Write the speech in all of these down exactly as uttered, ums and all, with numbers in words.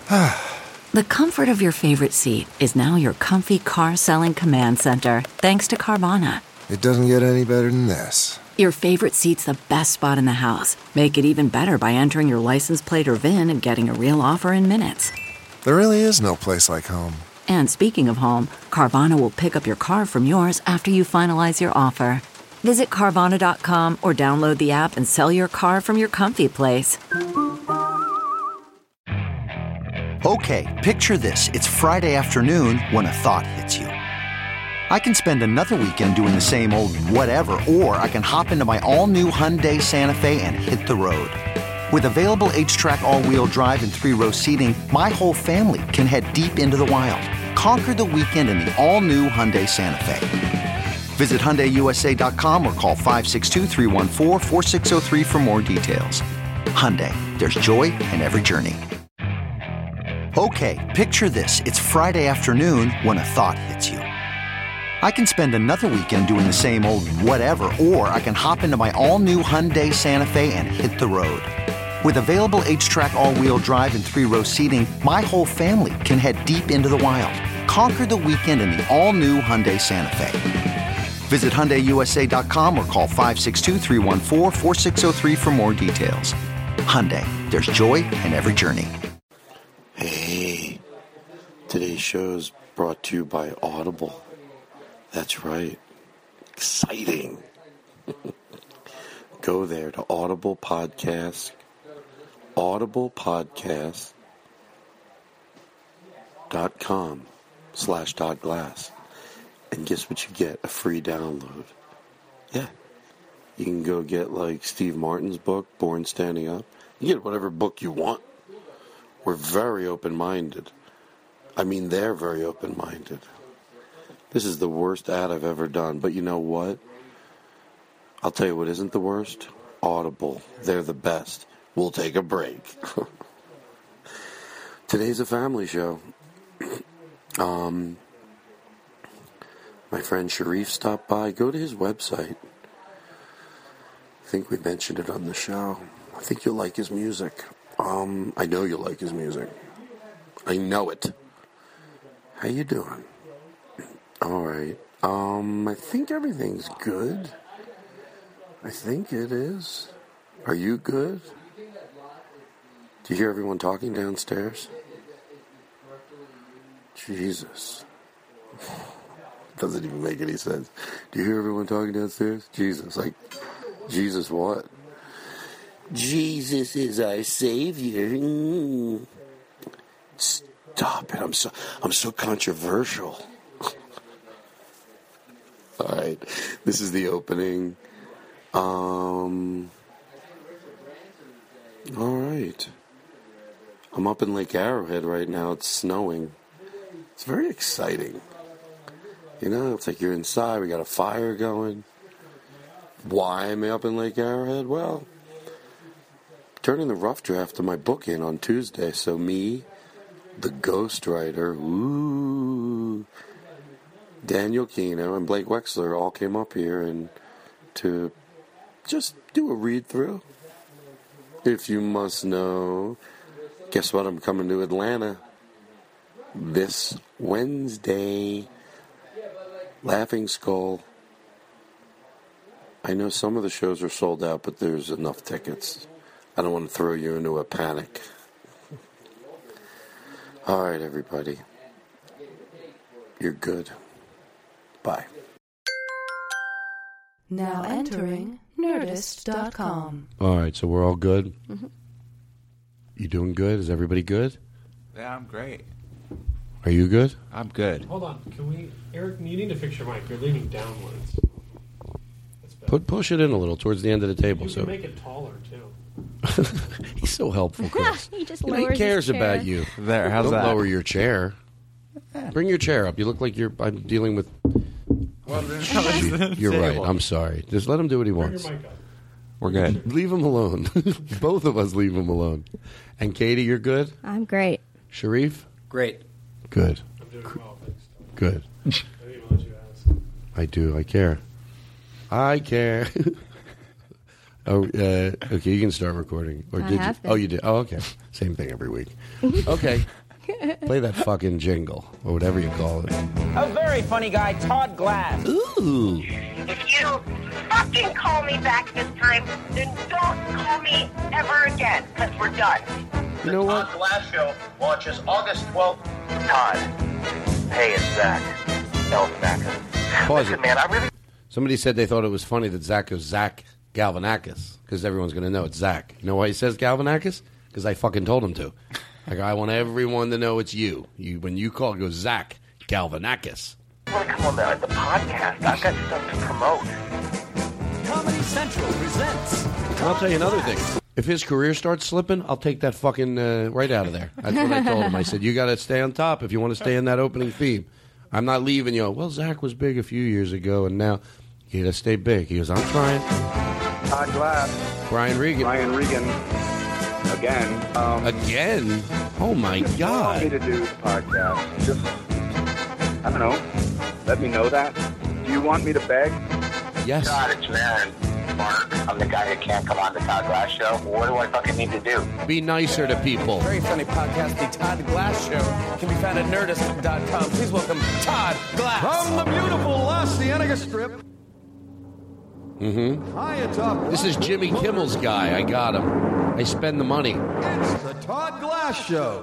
The comfort of your favorite seat is now your comfy car selling command center, thanks to Carvana. It doesn't get any better than this. Your favorite seat's the best spot in the house. Make it even better by entering your license plate or V I N and getting a real offer in minutes. There really is no place like home. And speaking of home, Carvana will pick up your car from yours after you finalize your offer. Visit Carvana dot com or download the app and sell your car from your comfy place. Okay, picture this. It's Friday afternoon when a thought hits you. I can spend another weekend doing the same old whatever, or I can hop into my all-new Hyundai Santa Fe and hit the road. With available H-Track all-wheel drive and three-row seating, my whole family can head deep into the wild. Conquer the weekend in the all-new Hyundai Santa Fe. Visit Hyundai U S A dot com or call five six two, three one four, four six zero three for more details. Hyundai, there's joy in every journey. Okay, picture this. It's Friday afternoon when a thought hits you. I can spend another weekend doing the same old whatever, or I can hop into my all-new Hyundai Santa Fe and hit the road. With available H-Track all-wheel drive and three-row seating, my whole family can head deep into the wild. Conquer the weekend in the all-new Hyundai Santa Fe. Visit Hyundai U S A dot com or call five six two, three one four, four six zero three for more details. Hyundai, there's joy in every journey. Hey, today's show is brought to you by Audible. That's right. Exciting. Go there to Audible Podcast, Audible Podcast dot com slash dot glass. And guess what you get? A free download. Yeah. You can go get like Steve Martin's book, Born Standing Up. You get whatever book you want. We're very open-minded. I mean, they're very open-minded. This is the worst ad I've ever done. But you know what? I'll tell you what isn't the worst. Audible. They're the best. We'll take a break. Today's a family show. um, my friend Sharif stopped by. Go to his website. I think we mentioned it on the show. I think you'll like his music. Um, I know you'll like his music. I know it. How you doing? All right. Um, I think everything's good. I think it is. Are you good? Do you hear everyone talking downstairs? Jesus. Doesn't even make any sense. Do you hear everyone talking downstairs? Jesus. Like, Jesus what? Jesus is our Savior. Mm. Stop it. I'm so, I'm so controversial. All right, this is the opening. Um, all right. I'm up in Lake Arrowhead right now. It's snowing. It's very exciting. You know, it's like you're inside. We got a fire going. Why am I up in Lake Arrowhead? Well, turning the rough draft of my book in on Tuesday. So me, the ghostwriter, ooh, Daniel Kino and Blake Wexler all came up here and to just do a read-through. If you must know, guess what? I'm coming to Atlanta this Wednesday. Laughing Skull. I know some of the shows are sold out, but there's enough tickets. I don't want to throw you into a panic. All right, everybody. You're good. Bye. Now entering Nerdist dot com. All right, so we're all good? Mm-hmm. You doing good? Is everybody good? Yeah, I'm great. Are you good? I'm good. Hold on. Can we... Eric, you need to fix your mic. You're leaning downwards. Put Push it in a little towards the end of the table. You so can make it taller, too. He's so helpful, Chris. he just you lowers know, he cares his chair. about you. There, how's Don't that? lower your chair. Bring your chair up. You look like you're. I'm dealing with. Well, you're right. I'm sorry. Just let him do what he wants. Bring your mic up. We're good. Leave him alone. Both of us leave him alone. And Katie, you're good? I'm great. Sharif? Great. Good. I'm doing well, thanks. Good. I didn't even let you ask. I do. I care. I care. Oh, uh, okay. You can start recording. Or I did have you? been. Oh, you did. Oh, okay. Same thing every week. Okay. Play that fucking jingle or whatever you call it. A very funny guy, Todd Glass. Ooh. If you fucking call me back this time, then don't call me ever again, because we're done. You know what? Todd Glass Show launches August twelfth. Todd. Hey, it's Zach. Galifianakis. Pause Listen, it. man, I really... Somebody said they thought it was funny that Zach goes Zach Galvanakis because everyone's going to know it's Zach. You know why he says Galvanakis? Because I fucking told him to. Like, I want everyone to know it's you. You when you call, it goes Zach Galvanakis. Well, come on, man. The podcast. I've got stuff to promote. Comedy Central presents. And I'll tell you another thing. If his career starts slipping, I'll take that fucking uh, right out of there. That's what I told him. I said, you got to stay on top if you want to stay in that opening theme. I'm not leaving you. Well, Zach was big a few years ago, and now you got to stay big. He goes, I'm trying. Todd Glass. Brian Regan. Brian Regan. Again. Um, Again? Oh, my just God. want me to do the podcast. Just, I don't know. Let me know that. Do you want me to beg? Yes. Todd, it's Marin. Mark, I'm the guy that can't come on the Todd Glass Show. What do I fucking need to do? Be nicer to people. Very funny podcast, The Todd Glass Show, can be found at nerdist dot com. Please welcome Todd Glass. From the beautiful La Cienega Strip. Mm-hmm. High atop. This is Jimmy Kimmel's guy. I got him. I spend the money. It's the Todd Glass Show.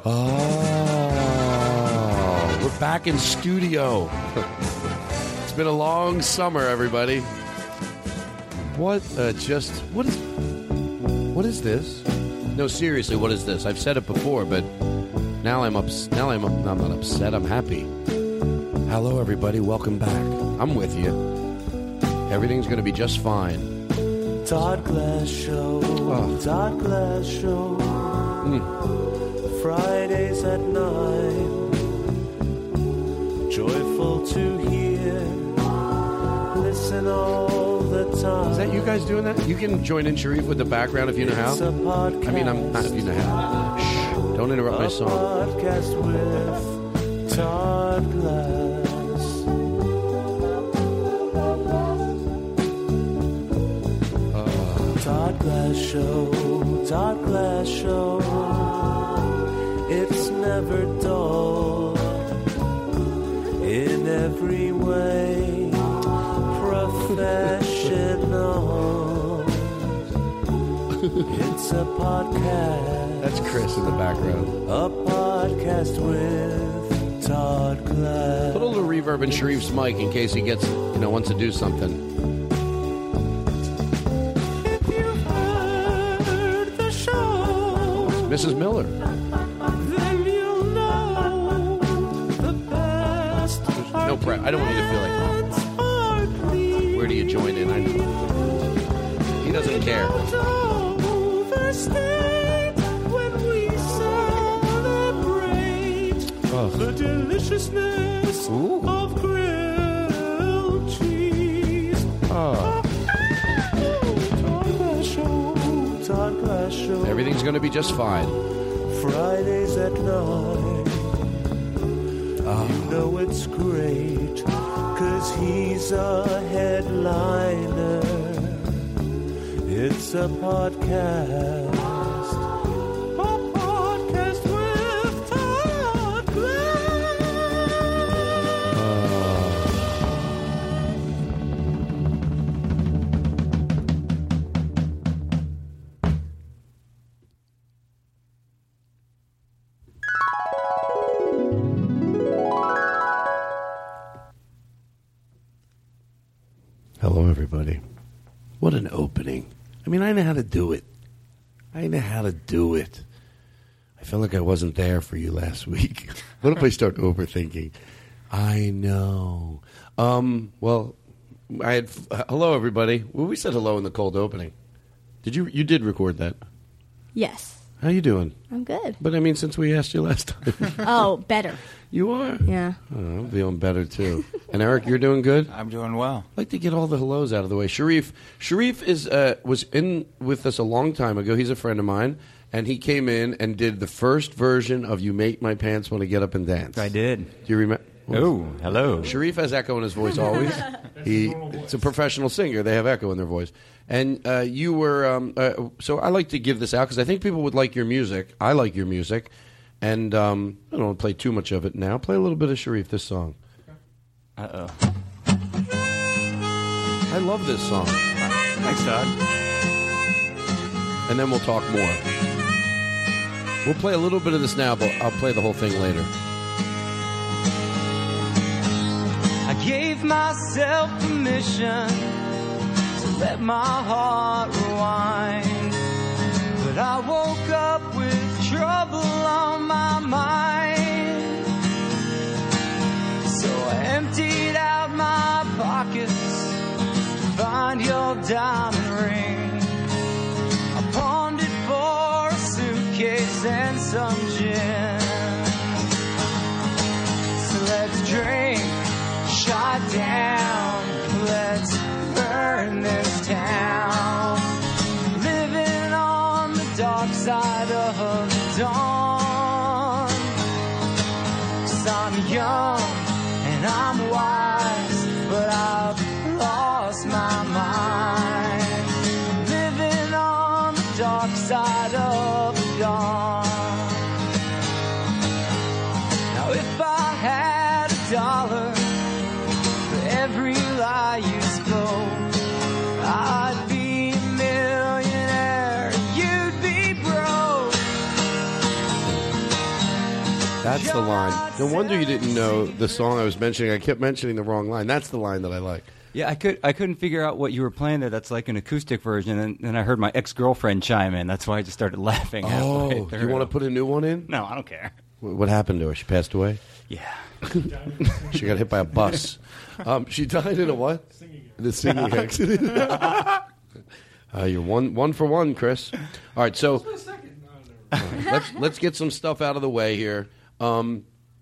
Oh, we're back in studio. It's been a long summer, everybody. What? Uh, just what is? What is this? No, seriously, what is this? I've said it before, but now I'm ups- Now I'm. Up- I'm not upset. I'm happy. Hello, everybody. Welcome back. I'm with you. Everything's going to be just fine. Todd Glass Show. Oh. Todd Glass Show. Mm. Fridays at nine. Joyful to hear. Listen all the time. Is that you guys doing that? You can join in, Sharif, with the background if you know how. It's a podcast. I mean, I'm not if you know how. Shh! Don't interrupt my song. Podcast with Todd Glass. Todd Glass Show, Todd Glass Show. It's never dull. In every way, professional. It's a podcast. That's Chris in the background. A podcast with Todd Glass. Put a little reverb in Sharif's mic in case he gets, you know, wants to do something. Missus Miller. Then you'll know the best. There's no prep. I don't want you to feel like, where do you join in? I know. He doesn't care. When we celebrate oh. the deliciousness Ooh. of grilled cheese. Oh. Todd Glass Show. Everything's going to be just fine. Fridays at nine. Oh. You know it's great, cause he's a headliner. It's a podcast. A podcast with Todd Glass. Hello, everybody. What an opening. I mean, I know how to do it. I know how to do it. I feel like I wasn't there for you last week. What if I start overthinking? I know. Um, well, I had... Uh, hello, everybody. Well, we said hello in the cold opening. Did you... You did record that. Yes. How you doing? I'm good. But, I mean, since we asked you last time. Oh, better. You are? Yeah. Oh, I'm feeling better, too. And, Eric, you're doing good? I'm doing well. I'd like to get all the hellos out of the way. Sharif. Sharif is uh, was in with us a long time ago. He's a friend of mine. And he came in and did the first version of You Make My Pants Want to Get Up and Dance. I did. Do you remember? Oh, hello. Sharif has echo in his voice always. he It's a professional singer. They have echo in their voice. And uh, you were, um, uh, so I like to give this out because I think people would like your music. I like your music. And um, I don't want to play too much of it now. Play a little bit of Sharif, this song. Uh-oh. I love this song. Thanks, Todd. And then we'll talk more. We'll play a little bit of this now, but I'll play the whole thing later. I gave myself permission to let my heart rewind, but I woke up with trouble on my mind. So I emptied out my pockets to find your diamond ring. I pawned it for a suitcase and some gin. So let's drink, shut down, let's burn this town. Living on the dark side of the dawn. 'Cause I'm young and I'm wise, but I've lost my mind. Living on the dark side of the dawn. Now if I had a dollar every lie you spoke, I'd be a millionaire, you'd be broke. That's the line. No wonder you didn't know the song I was mentioning. I kept mentioning the wrong line. That's the line that I like. Yeah, I could I couldn't figure out what you were playing there. That's like an acoustic version, and then I heard my ex-girlfriend chime in. That's why I just started laughing. halfway Oh, through. you want to put a new one in? No, I don't care. Wh- What happened to her? She passed away? Yeah. She got hit by a bus. Um, she died in a what? The singing accident. uh, you're one one for one, Chris. All right, so uh, let's let's get some stuff out of the way here. Um,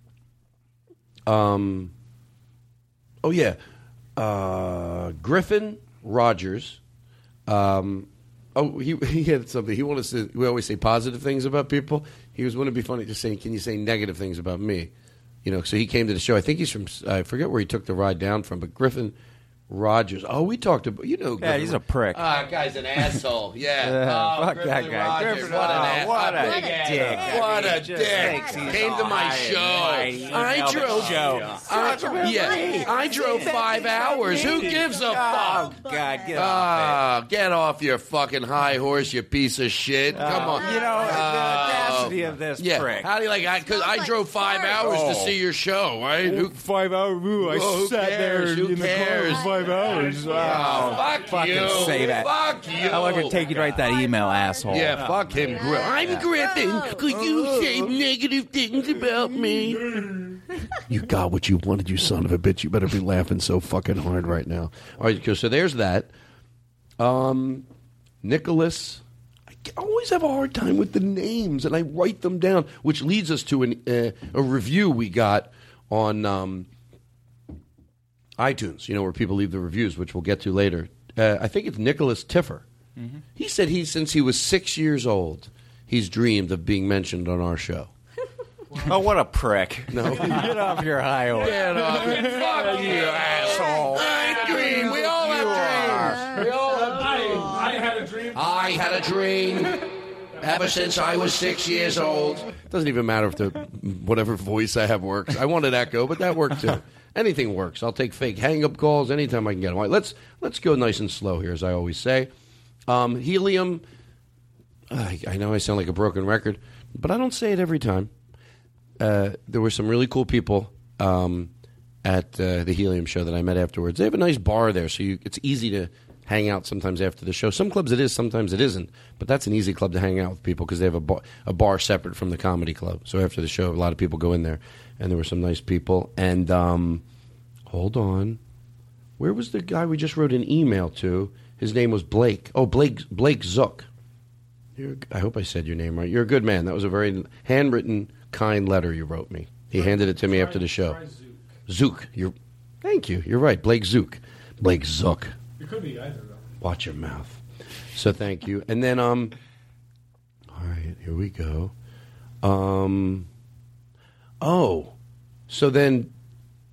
um, oh yeah, uh, Griffin Rogers. Um, oh, he he had something. He wanted to. We always say positive things about people. He was wouldn't it be funny just saying, "Can you say negative things about me?" You know, so he came to the show. I think he's from, I forget where he took the ride down from, but Griffin Rogers. Oh, we talked about, you know. Yeah, Griffin he's a prick. Ah, guy's an asshole. Yeah. Yeah, oh, fuck Griffin that guy. Rogers, Griffin, what an oh, ass. what a big ass. dick. What I mean, a he just dick. thinks he's Came to all my high show. and mighty. I Emailed drove. the show. I, yeah, I drove five hours. Who gives a fuck? Oh, God, get Ah, off get off your fucking high horse, you piece of shit. Come on. You know, the Oh. audacity of this Yeah. prick. How do you like? Because I, I drove five hours to Oh. see your show, right? Who, Five hours. Ooh, I Who sat cares? there Who in the car cares? for five hours. Wow. Oh, fuck Fucking you. say that. Fuck you. How long did it take you to write that email, asshole? Yeah, fuck him. Gri- I'm Griffin. Could you say negative things about me? You got what you wanted, you son of a bitch. You better be laughing so fucking hard right now. All right, so there's that. Um, Nicholas. I always have a hard time with the names, and I write them down, which leads us to an, uh, a review we got on um, iTunes, you know, where people leave the reviews, which we'll get to later. Uh, I think it's Nicholas Tiffer. Mm-hmm. He said he, since he was six years old, he's dreamed of being mentioned on our show. Oh, what a prick. No. Get off your high horse. Get off. Fuck you, asshole. I dream. We all have dreams. We all have dreams. I had a dream. I had a dream ever since I was six years old. Doesn't even matter if the whatever voice I have works. I wanted echo, but that worked too. Anything works. I'll take fake hang-up calls anytime I can get them. All right, let's let's go nice and slow here, as I always say. Um, helium. I, I know I sound like a broken record, but I don't say it every time. Uh, there were some really cool people um, at uh, the Helium show that I met afterwards. They have a nice bar there, so you, it's easy to hang out sometimes after the show. Some clubs it is, sometimes it isn't. But that's an easy club to hang out with people because they have a bar, a bar separate from the comedy club. So after the show, a lot of people go in there, and there were some nice people. And um, hold on, where was the guy we just wrote an email to? His name was Blake. Oh, Blake Blake Zook. You're, I hope I said your name right. You're a good man. That was a very handwritten, kind letter you wrote me. He handed it to me after the show. Zook. You're, thank you. You're right. Blake Zook. Blake Zook. It could be either, though. Watch your mouth. So thank you. And then, um, all right, here we go. Um, oh, so then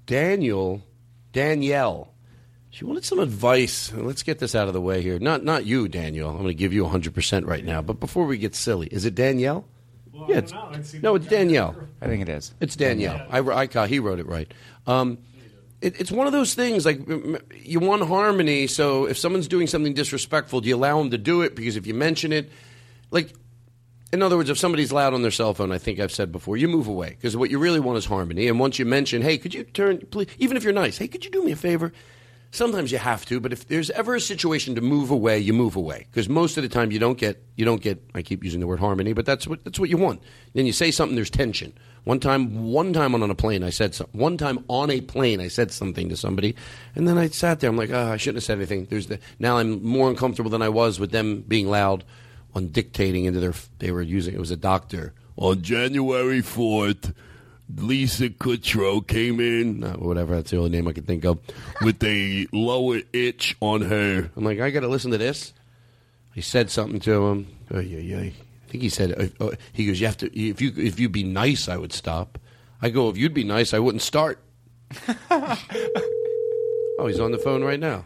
Daniel, Danielle, she wanted some advice. Let's get this out of the way here. Not not you, Daniel. I'm going to give you one hundred percent right now. But before we get silly, is it Danielle? Well, yeah, I it's, don't know. It's no, it's Danielle. I think it is. It's Danielle. I, I, he wrote it right. Um, it, it's one of those things, like, you want harmony, so if someone's doing something disrespectful, do you allow them to do it? Because if you mention it, like, in other words, if somebody's loud on their cell phone, I think I've said before, you move away. Because what you really want is harmony. And once you mention, hey, could you turn, please, even if you're nice, hey, could you do me a favor? Sometimes you have to, but if there's ever a situation to move away, you move away. Because most of the time you don't get, you don't get, I keep using the word harmony, but that's what that's what you want. Then you say something, there's tension. One time, one time on a plane, I said something. One time on a plane, I said something to somebody, and then I sat there, I'm like, oh, I shouldn't have said anything. There's the, now I'm more uncomfortable than I was with them being loud on dictating into their, they were using, it was a doctor. On January fourth, Lisa Kudrow came in, uh, whatever, that's the only name I can think of, with a lower itch on her. I'm like, I got to listen to this? He said something to him. Oh, yeah, yeah. I think he said, uh, uh, he goes, you have to, if you if you'd be nice, I would stop. I go, if you'd be nice, I wouldn't start. Oh, he's on the phone right now.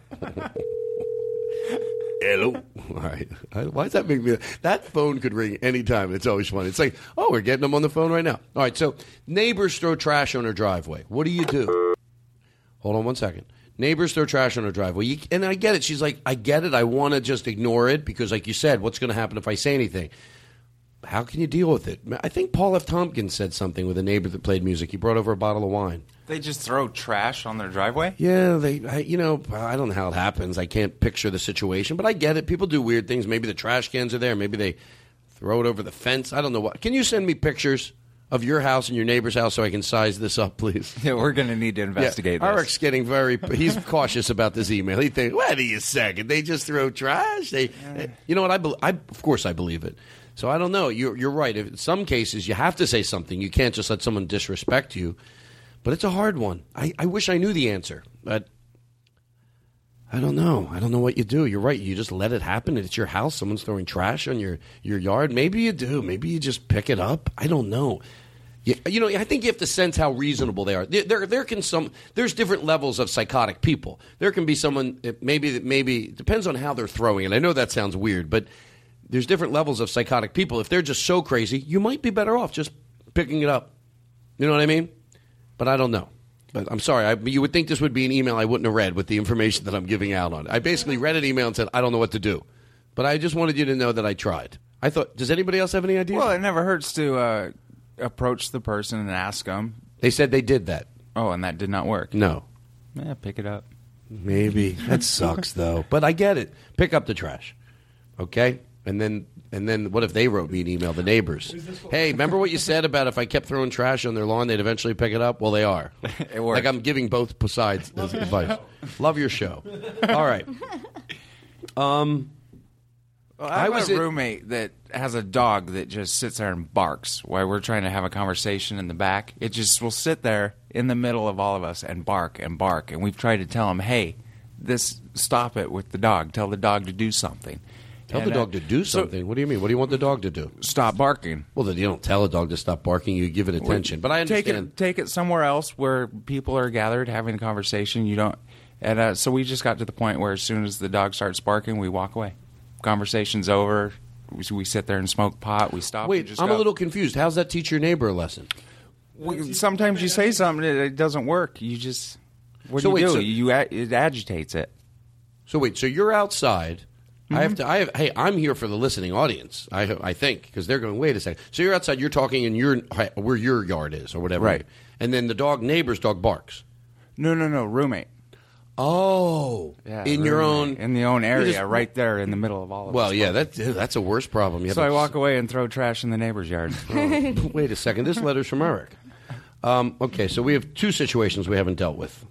Hello. All right. Why does that make me? That phone could ring anytime. It's always funny. It's like, oh, we're getting them on the phone right now. All right. So neighbors throw trash on her driveway. What do you do? Hold on one second. Neighbors throw trash on her driveway. You, and I get it. She's like, I get it. I want to just ignore it because, like you said, what's going to happen if I say anything? How can you deal with it? I think Paul F. Tompkins said something with a neighbor that played music. He brought over a bottle of wine. They just throw trash on their driveway? Yeah, they. I, you know, I don't know how it happens. I can't picture the situation, but I get it. People do weird things. Maybe the trash cans are there. Maybe they throw it over the fence. I don't know what. Can you send me pictures of your house and your neighbor's house so I can size this up, please? Yeah, we're going to need to investigate yeah, this. Eric's getting very. He's cautious about this email. He thinks, wait a second, they just throw trash. They, yeah. You know what? I, be, I of course I believe it. So I don't know. You're, you're right. In some cases, you have to say something. You can't just let someone disrespect you. But it's a hard one. I, I wish I knew the answer. But I don't know. I don't know what you do. You're right. You just let it happen. It's your house. Someone's throwing trash on your, your yard. Maybe you do. Maybe you just pick it up. I don't know. You, you know, I think you have to sense how reasonable they are. There, there, there can some. There's different levels of psychotic people. There can be someone. Maybe, maybe it depends on how they're throwing it. I know that sounds weird, but there's different levels of psychotic people. If they're just so crazy, you might be better off just picking it up. You know what I mean? But I don't know. But I'm sorry. I, you would think this would be an email I wouldn't have read with the information that I'm giving out on it. I basically read an email and said, I don't know what to do. But I just wanted you to know that I tried. I thought, does anybody else have any ideas? Well, it never hurts to uh, approach the person and ask them. They said they did that. Oh, and that did not work? No. Yeah, pick it up. Maybe. That sucks, though. But I get it. Pick up the trash. Okay? And then and then what if they wrote me an email, the neighbors? Hey, remember what you said about if I kept throwing trash on their lawn, they'd eventually pick it up? Well, they are. It worked. Like I'm giving both sides Love advice. Love your show. All right. Um, well, I, I was have a it, roommate that has a dog that just sits there and barks while we're trying to have a conversation in the back. It just will sit there in the middle of all of us and bark and bark. And we've tried to tell him, hey, this stop it with the dog. Tell the dog to do something. Tell and, the dog uh, to do something. So, what do you mean? What do you want the dog to do? Stop barking. Well, then you don't tell a dog to stop barking. You give it attention. But I understand. Take it, take it somewhere else where people are gathered having a conversation. You don't. And uh, so we just got to the point where as soon as the dog starts barking, we walk away. Conversation's over. We, we sit there and smoke pot. We stop. Wait, just I'm go. a little confused. How's that teach your neighbor a lesson? We, sometimes you say something and it doesn't work. You just what so do you wait, do? So, you it agitates it. So wait, so you're outside. Mm-hmm. I have to. I have. Hey, I'm here for the listening audience. I I think because they're going. Wait a second. So you're outside. You're talking in your where your yard is or whatever. Right. And then the dog neighbor's dog barks. No, no, no. Roommate. Oh, yeah, in roommate. your own in the own area, just, right there in the middle of all of well, us. Well, yeah, that's that's a worse problem. You so I walk away and throw trash in the neighbor's yard. Oh, wait a second. This letter's from Eric. Um, okay, so we have two situations we haven't dealt with.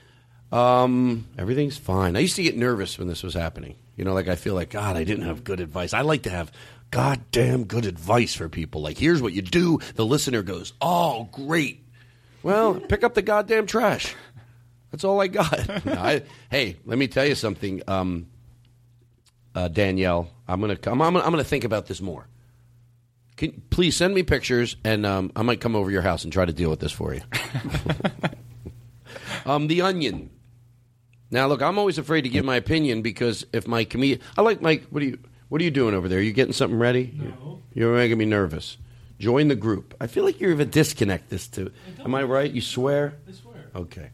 Um, everything's fine. I used to get nervous when this was happening. You know, like I feel like, God, I didn't have good advice. I like to have goddamn good advice for people. Like, here's what you do. The listener goes, oh, great. Well, pick up the goddamn trash. That's all I got. I, hey, let me tell you something, um, uh, Danielle. I'm gonna come. I'm gonna, I'm gonna think about this more. Can, please send me pictures, and um, I might come over your house and try to deal with this for you. Um, The Onion. Now, look, I'm always afraid to give my opinion because if my comedian, I like Mike. What are you? What are you doing over there? Are you getting something ready? No. You're making me nervous. Join the group. I feel like you have a disconnect. This too. Am I right? You swear? I swear. Okay.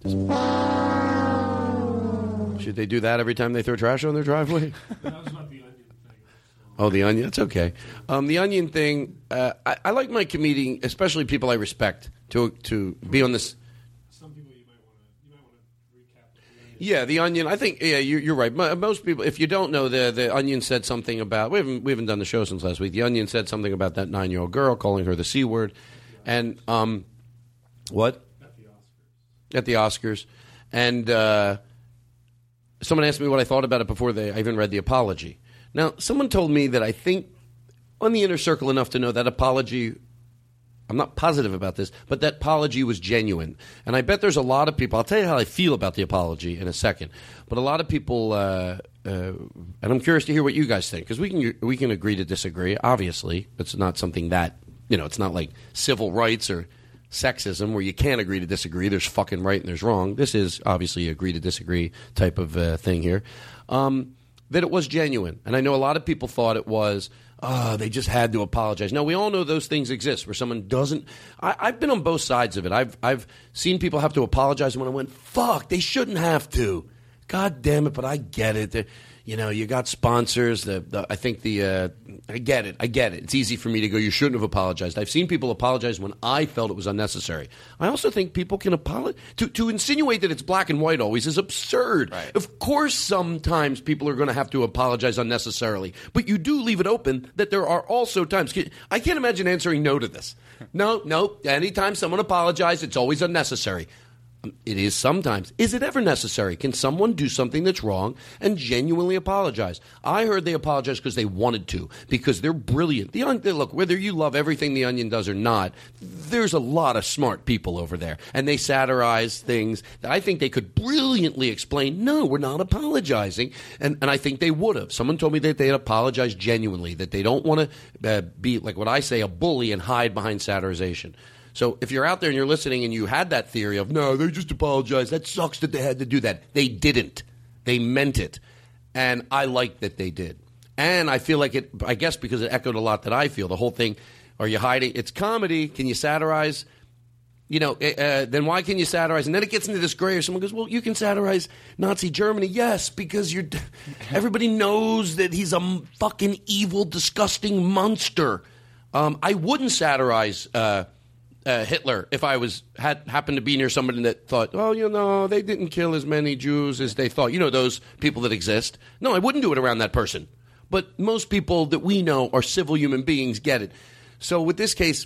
Should they do that every time they throw trash on their driveway? That was about the onion thing. Oh, the onion. That's okay. Um, the onion thing. Uh, I, I like my comedian, especially people I respect, to to be on this. Some people you might want to you might want to recap. Yeah, the Onion. I think yeah, you're, you're right. Mo- Most people, if you don't know, the the Onion said something about. We haven't we haven't done the show since last week. The Onion said something about that nine year old girl, calling her the C word, and um, what? At the Oscars. At the Oscars, and uh, someone asked me what I thought about it before they I even read the apology. Now, someone told me that I think on the inner circle enough to know that apology. I'm not positive about this, but that apology was genuine. And I bet there's a lot of people, I'll tell you how I feel about the apology in a second, but a lot of people, uh, uh, and I'm curious to hear what you guys think, because we can, we can agree to disagree, obviously. It's not something that, you know, it's not like civil rights or sexism where you can't agree to disagree. There's fucking right and there's wrong. This is obviously agree to disagree type of uh, thing here. Um, that it was genuine. And I know a lot of people thought it was, oh, they just had to apologize. Now, we all know those things exist where someone doesn't. I, I've been on both sides of it. I've I've seen people have to apologize when I went, fuck, they shouldn't have to. God damn it, but I get it. They're, you know, you got sponsors. The, the I think the uh, I get it. I get it. It's easy for me to go, you shouldn't have apologized. I've seen people apologize when I felt it was unnecessary. I also think people can apologize. To, to insinuate that it's black and white always is absurd. Right. Of course, sometimes people are going to have to apologize unnecessarily. But you do leave it open that there are also times. I can't imagine answering no to this. No, no. Anytime someone apologizes, it's always unnecessary. It is sometimes. Is it ever necessary? Can someone do something that's wrong and genuinely apologize? I heard they apologize because they wanted to, because they're brilliant. The on- Look, whether you love everything The Onion does or not, there's a lot of smart people over there, and they satirize things that I think they could brilliantly explain, no, we're not apologizing, and, and I think they would have. Someone told me that they'd apologize genuinely, that they don't want to uh, be, like what I say, a bully and hide behind satirization. So if you're out there and you're listening and you had that theory of, no, they just apologized, that sucks that they had to do that. They didn't. They meant it. And I like that they did. And I feel like it, I guess because it echoed a lot that I feel. The whole thing, are you hiding? It's comedy. Can you satirize? You know, uh, then why can you satirize? And then it gets into this gray area. Someone goes, well, you can satirize Nazi Germany. Yes, because you're, everybody knows that he's a fucking evil, disgusting monster. Um, I wouldn't satirize uh Uh, Hitler, if I was had happened to be near somebody that thought, oh, you know, they didn't kill as many Jews as they thought. You know, those people that exist. No, I wouldn't do it around that person. But most people that we know are civil human beings get it. So with this case,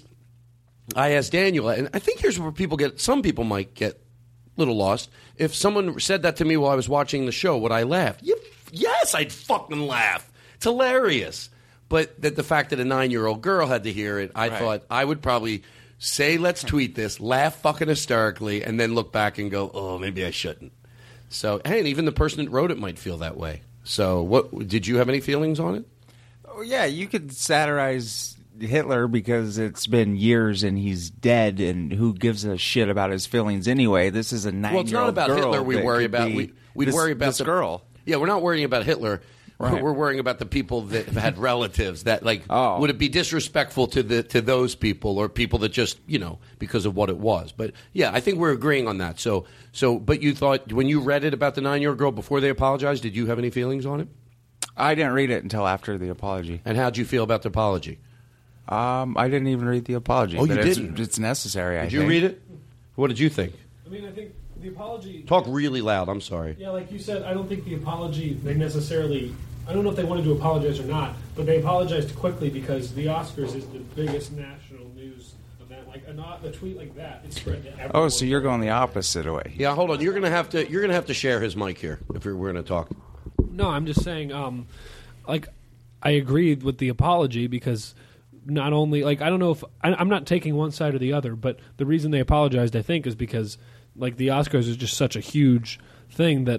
I asked Daniel, and I think here's where people get, some people might get a little lost. If someone said that to me while I was watching the show, would I laugh? You, yes, I'd fucking laugh. It's hilarious. But that the fact that a nine-year-old girl had to hear it, I Right. thought I would probably say, let's tweet this, laugh fucking hysterically, and then look back and go, oh, maybe I shouldn't. So, hey, and even the person that wrote it might feel that way. So, what did you have any feelings on it? Oh, yeah, you could satirize Hitler because it's been years and he's dead, and who gives a shit about his feelings anyway? This is a nine-year-old Well, it's not about girl Hitler we that worry could about. be We, we'd this, worry about this the girl. Yeah, we're not worrying about Hitler. Right. We're worrying about the people that have had relatives that, like, Oh. would it be disrespectful to the to those people or people that just, you know, because of what it was. But, yeah, I think we're agreeing on that. So, so, but you thought, when you read it about the nine-year-old girl before they apologized, did you have any feelings on it? I didn't read it until after the apology. And how'd you feel about the apology? Um, I didn't even read the apology. Oh, you but it's, didn't? It's necessary, I Did think. you read it? What did you think? I mean, I think the apology. Talk really loud. I'm sorry. Yeah, like you said, I don't think the apology, they necessarily. I don't know if they wanted to apologize or not, but they apologized quickly because the Oscars is the biggest national news event. Like a, not, a tweet like that, it's spread to everyone. Oh, so you're going the opposite way. Yeah, hold on. You're gonna have to. You're gonna have to share his mic here if we're, we're gonna talk. No, I'm just saying, um, like, I agreed with the apology because not only, like, I don't know if, I, I'm not taking one side or the other, but the reason they apologized, I think, is because, like, the Oscars is just such a huge thing that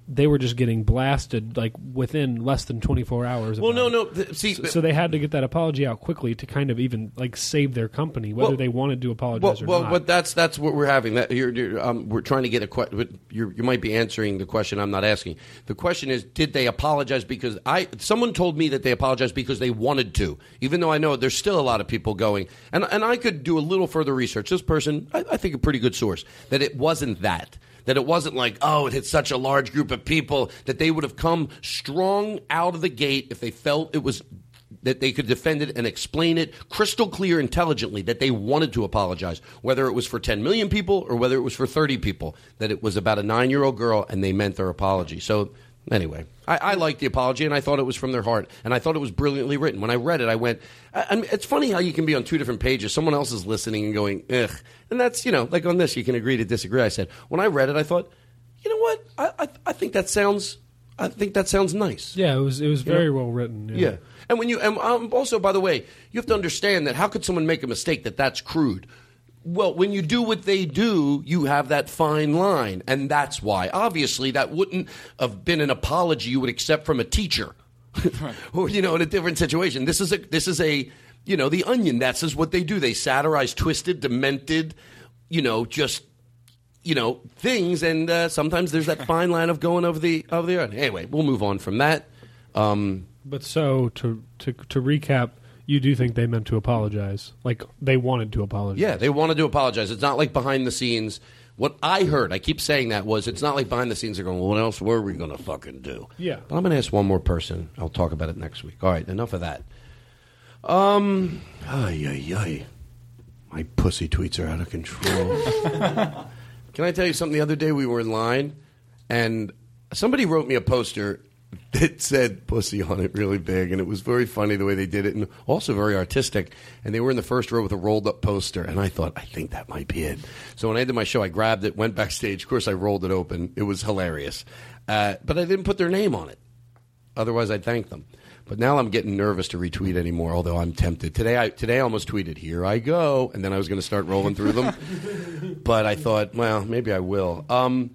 they were just getting blasted like within less than twenty-four hours. Well, no, about no. it. th- See, so, so they had to get that apology out quickly to kind of even like save their company, whether Well- they wanted to apologize well, or well, not. but that's that's what we're having. That you're, you're, um, we're trying to get a question. You you might be answering the question I'm not asking. The question is, did they apologize because I? Someone told me that they apologized because they wanted to, even though I know there's still a lot of people going. And and I could do a little further research. This person, I, I think, a pretty good source that it wasn't that. That it wasn't like, oh, it hit such a large group of people that they would have come strong out of the gate if they felt it was that they could defend it and explain it crystal clear intelligently, that they wanted to apologize, whether it was for ten million people or whether it was for thirty people, that it was about a nine-year-old girl and they meant their apology. So anyway, I, I liked the apology and I thought it was from their heart and I thought it was brilliantly written. When I read it, I went, I, I mean, it's funny how you can be on two different pages. Someone else is listening and going, ugh. And that's, you know, like on this, you can agree to disagree. I said, when I read it, I thought, you know what? I, I, I think that sounds, I think that sounds nice. yeah, it was it was You very know? well written. Yeah. And when you, and um, also, by the way, you have to understand that how could someone make a mistake that that's crude? Well, when you do what they do, you have that fine line. And that's why. Obviously, that wouldn't have been an apology you would accept from a teacher. Or, you know, in a different situation. This is a, this is a, you know, The Onion. That's just what they do. They satirize twisted, demented, you know, just, you know, things. And uh, sometimes there's that fine line of going over the, over the, anyway, we'll move on from that. Um, But so to to to recap, you do think they meant to apologize, like they wanted to apologize. Yeah, they wanted to apologize. It's not like behind the scenes. What I heard, I keep saying that, was it's not like behind the scenes they're going, well, what else were we going to fucking do? Yeah. But I'm going to ask one more person. I'll talk about it next week. All right, enough of that. Um, ay, ay, ay. My pussy tweets are out of control. Can I tell you something? The other day we were in line, and somebody wrote me a poster that said pussy on it really big, and it was very funny the way they did it, and also very artistic. And they were in the first row with a rolled-up poster, and I thought, I think that might be it. So when I did my show, I grabbed it, went backstage. Of course, I rolled it open. It was hilarious. Uh, but I didn't put their name on it. Otherwise, I'd thank them. But now I'm getting nervous to retweet anymore, although I'm tempted. Today I today I almost tweeted, here I go, and then I was going to start rolling through them. But I thought, well, maybe I will. Um,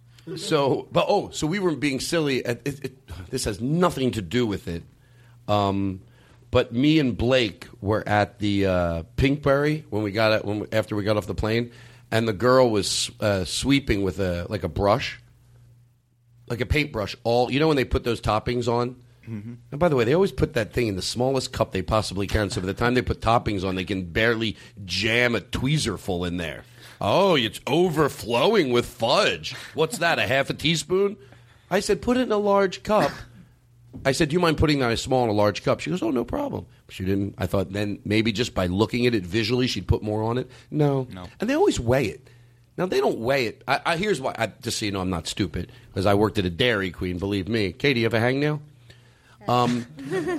so, but oh, so we were being silly. It, it, it, this has nothing to do with it. Um, but me and Blake were at the uh, Pinkberry when we got it, when we, after we got off the plane, and the girl was uh, sweeping with a like a brush, like a paintbrush. All you know when they put those toppings on. Mm-hmm. And by the way, they always put that thing in the smallest cup they possibly can, so by the time they put toppings on, they can barely jam a tweezer full in there. Oh, it's overflowing with fudge. What's that, a half a teaspoon? I said, put it in a large cup. I said, do you mind putting that in a small and a large cup? She goes, oh, no problem. She didn't. I thought then maybe just by looking at it visually, she'd put more on it. No. No. And they always weigh it. Now, they don't weigh it. I, I, here's why. I, just so you know, I'm not stupid, because I worked at a Dairy Queen, believe me. Katie, you have a hangnail? Um,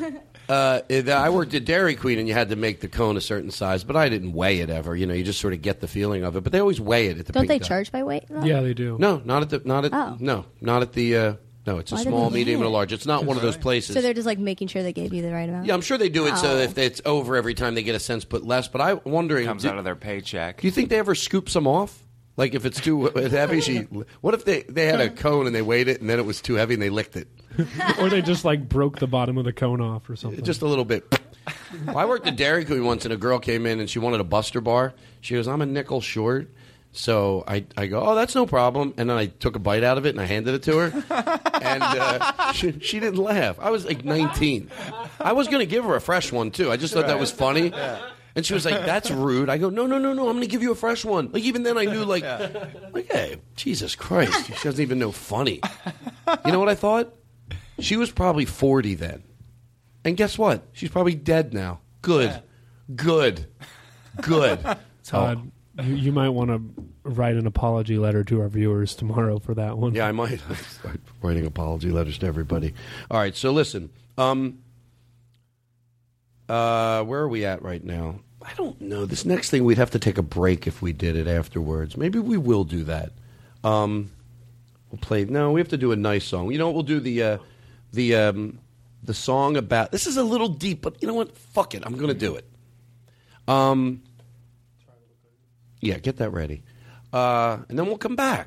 uh, I worked at Dairy Queen, and you had to make the cone a certain size, but I didn't weigh it ever. You know, you just sort of get the feeling of it. But they always weigh it at the. Don't Pink they Dot. charge by weight? though? Yeah, they do. No, not at the. Not at. Oh. No, not at the. Uh, no, it's a Why do small, they do medium, and a it? large. It's not one of those places. So they're just like making sure they gave you the right amount. Yeah, I'm sure they do it so Oh. if it's over every time they get a cents put less. But I'm wondering, Comes do, out of their paycheck. do you think they ever scoop some off? Like if it's too heavy, she. What if they they had a cone and they weighed it and then it was too heavy and they licked it? Or they just like broke the bottom of the cone off or something. Just a little bit. Well, I worked at Dairy Queen once, and a girl came in and she wanted a Buster bar. She goes, "I'm a nickel short." So I, I go, "Oh, that's no problem." And then I took a bite out of it and I handed it to her, and uh, she, she didn't laugh. I was like nineteen. I was going to give her a fresh one too. I just thought that was funny. And she was like, "That's rude." I go, "No, no, no, no. I'm going to give you a fresh one." Like even then, I knew, like, like, hey, Jesus Christ, she doesn't even know funny. You know what I thought? She was probably forty then. And guess what? She's probably dead now. Good. Yeah. Good. Good. Todd, you, you might want to write an apology letter to our viewers tomorrow for that one. Yeah, I might start writing apology letters to everybody. All right, so listen. Um, uh, where are we at right now? I don't know. This next thing, we'd have to take a break if we did it afterwards. Maybe we will do that. Um, we'll play. No, we have to do a nice song. You know what? We'll do the... Uh, The um, the song about... This is a little deep, but you know what? Fuck it. I'm going to do it. Um, yeah, get that ready. Uh, and then we'll come back.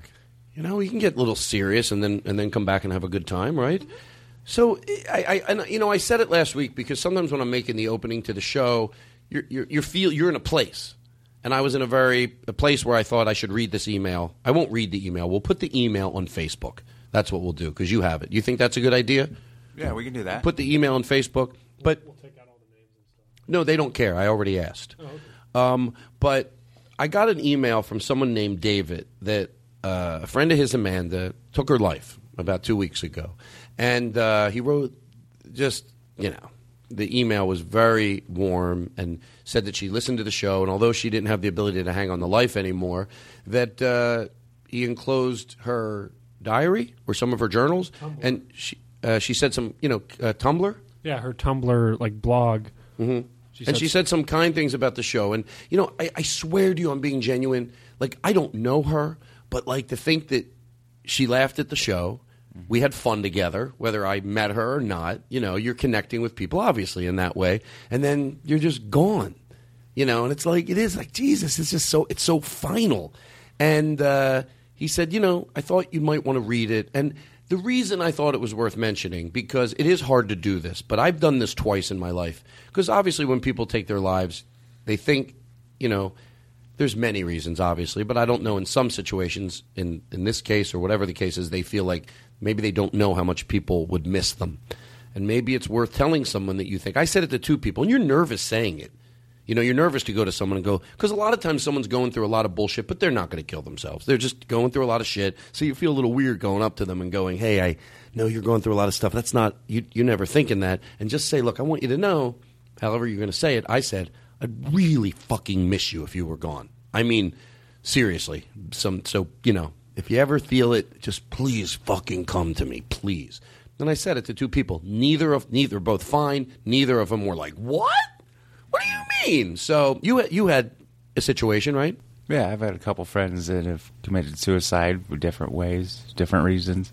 You know, you can get a little serious and then and then come back and have a good time, right? So, I, I and, you know, I said it last week because sometimes when I'm making the opening to the show, you're you're, you're feel you're in a place, and I was in a very a place where I thought I should read this email. I won't read the email. We'll put the email on Facebook. That's what we'll do because you have it. You think that's a good idea? Yeah, we can do that. Put the email on Facebook, but We'll take out all the names and stuff. no, they don't care. I already asked. Oh, okay. Um, but I got an email from someone named David that uh, a friend of his, Amanda, took her life about two weeks ago. And uh, he wrote just, you know, the email was very warm and said that she listened to the show. And although she didn't have the ability to hang on to life anymore, that uh, he enclosed her diary or some of her journals. Tumblr. And she, uh, she said some, you know, uh, Tumblr. Yeah, her Tumblr like blog. Mm-hmm. She and said she said some kind things about the show. And, you know, I, I swear to you, I'm being genuine. Like, I don't know her, but, like, to think that she laughed at the show, we had fun together, whether I met her or not. You know, you're connecting with people, obviously, in that way. And then you're just gone, you know. And it's like, it is like, Jesus, it's just so, it's so final. And uh, he said, you know, I thought you might want to read it. And the reason I thought it was worth mentioning, because it is hard to do this, but I've done this twice in my life. Because obviously when people take their lives, they think, you know, there's many reasons, obviously, but I don't know in some situations, in, in this case or whatever the case is, they feel like maybe they don't know how much people would miss them. And maybe it's worth telling someone that you think. I said it to two people, and you're nervous saying it. You know, you're nervous to go to someone and go, because a lot of times someone's going through a lot of bullshit, but they're not going to kill themselves. They're just going through a lot of shit. So you feel a little weird going up to them and going, hey, I know you're going through a lot of stuff. That's not, you, you're never thinking that. And just say, look, I want you to know, however you're going to say it, I said, I'd really fucking miss you if you were gone. I mean, seriously. Some, so, you know, if you ever feel it, just please fucking come to me, please. And I said it to two people. Neither of, neither, both fine. Neither of them were like, what? What do you mean? So you you had a situation, right? Yeah, I've had a couple friends that have committed suicide for different ways, different reasons.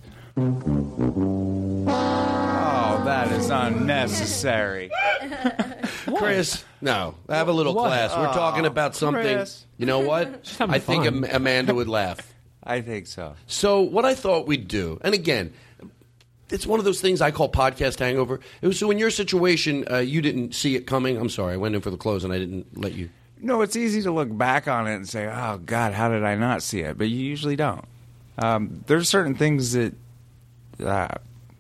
Oh, that is unnecessary. Chris, no. Have a little What? class. We're talking Oh, about something. Chris. You know what? having I think fun. Am- Amanda would laugh. I think so. So what I thought we'd do, and again, it's one of those things I call podcast hangover. It was, so in your situation, uh, you didn't see it coming. I'm sorry. I went in for the close and I didn't let you. No, it's easy to look back on it and say, oh, God, how did I not see it? But you usually don't. Um, there's certain things that uh,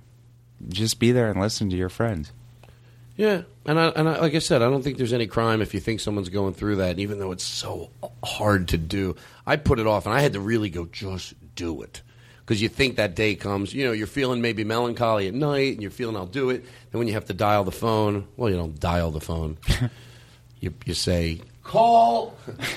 just be there and listen to your friends. Yeah, and I, and I, like I said, I don't think there's any crime if you think someone's going through that, even though it's so hard to do. I put it off, and I had to really go, just do it. Because you think that day comes, you know, you're feeling maybe melancholy at night, and you're feeling I'll do it. Then when you have to dial the phone, well, you don't dial the phone. you you say call.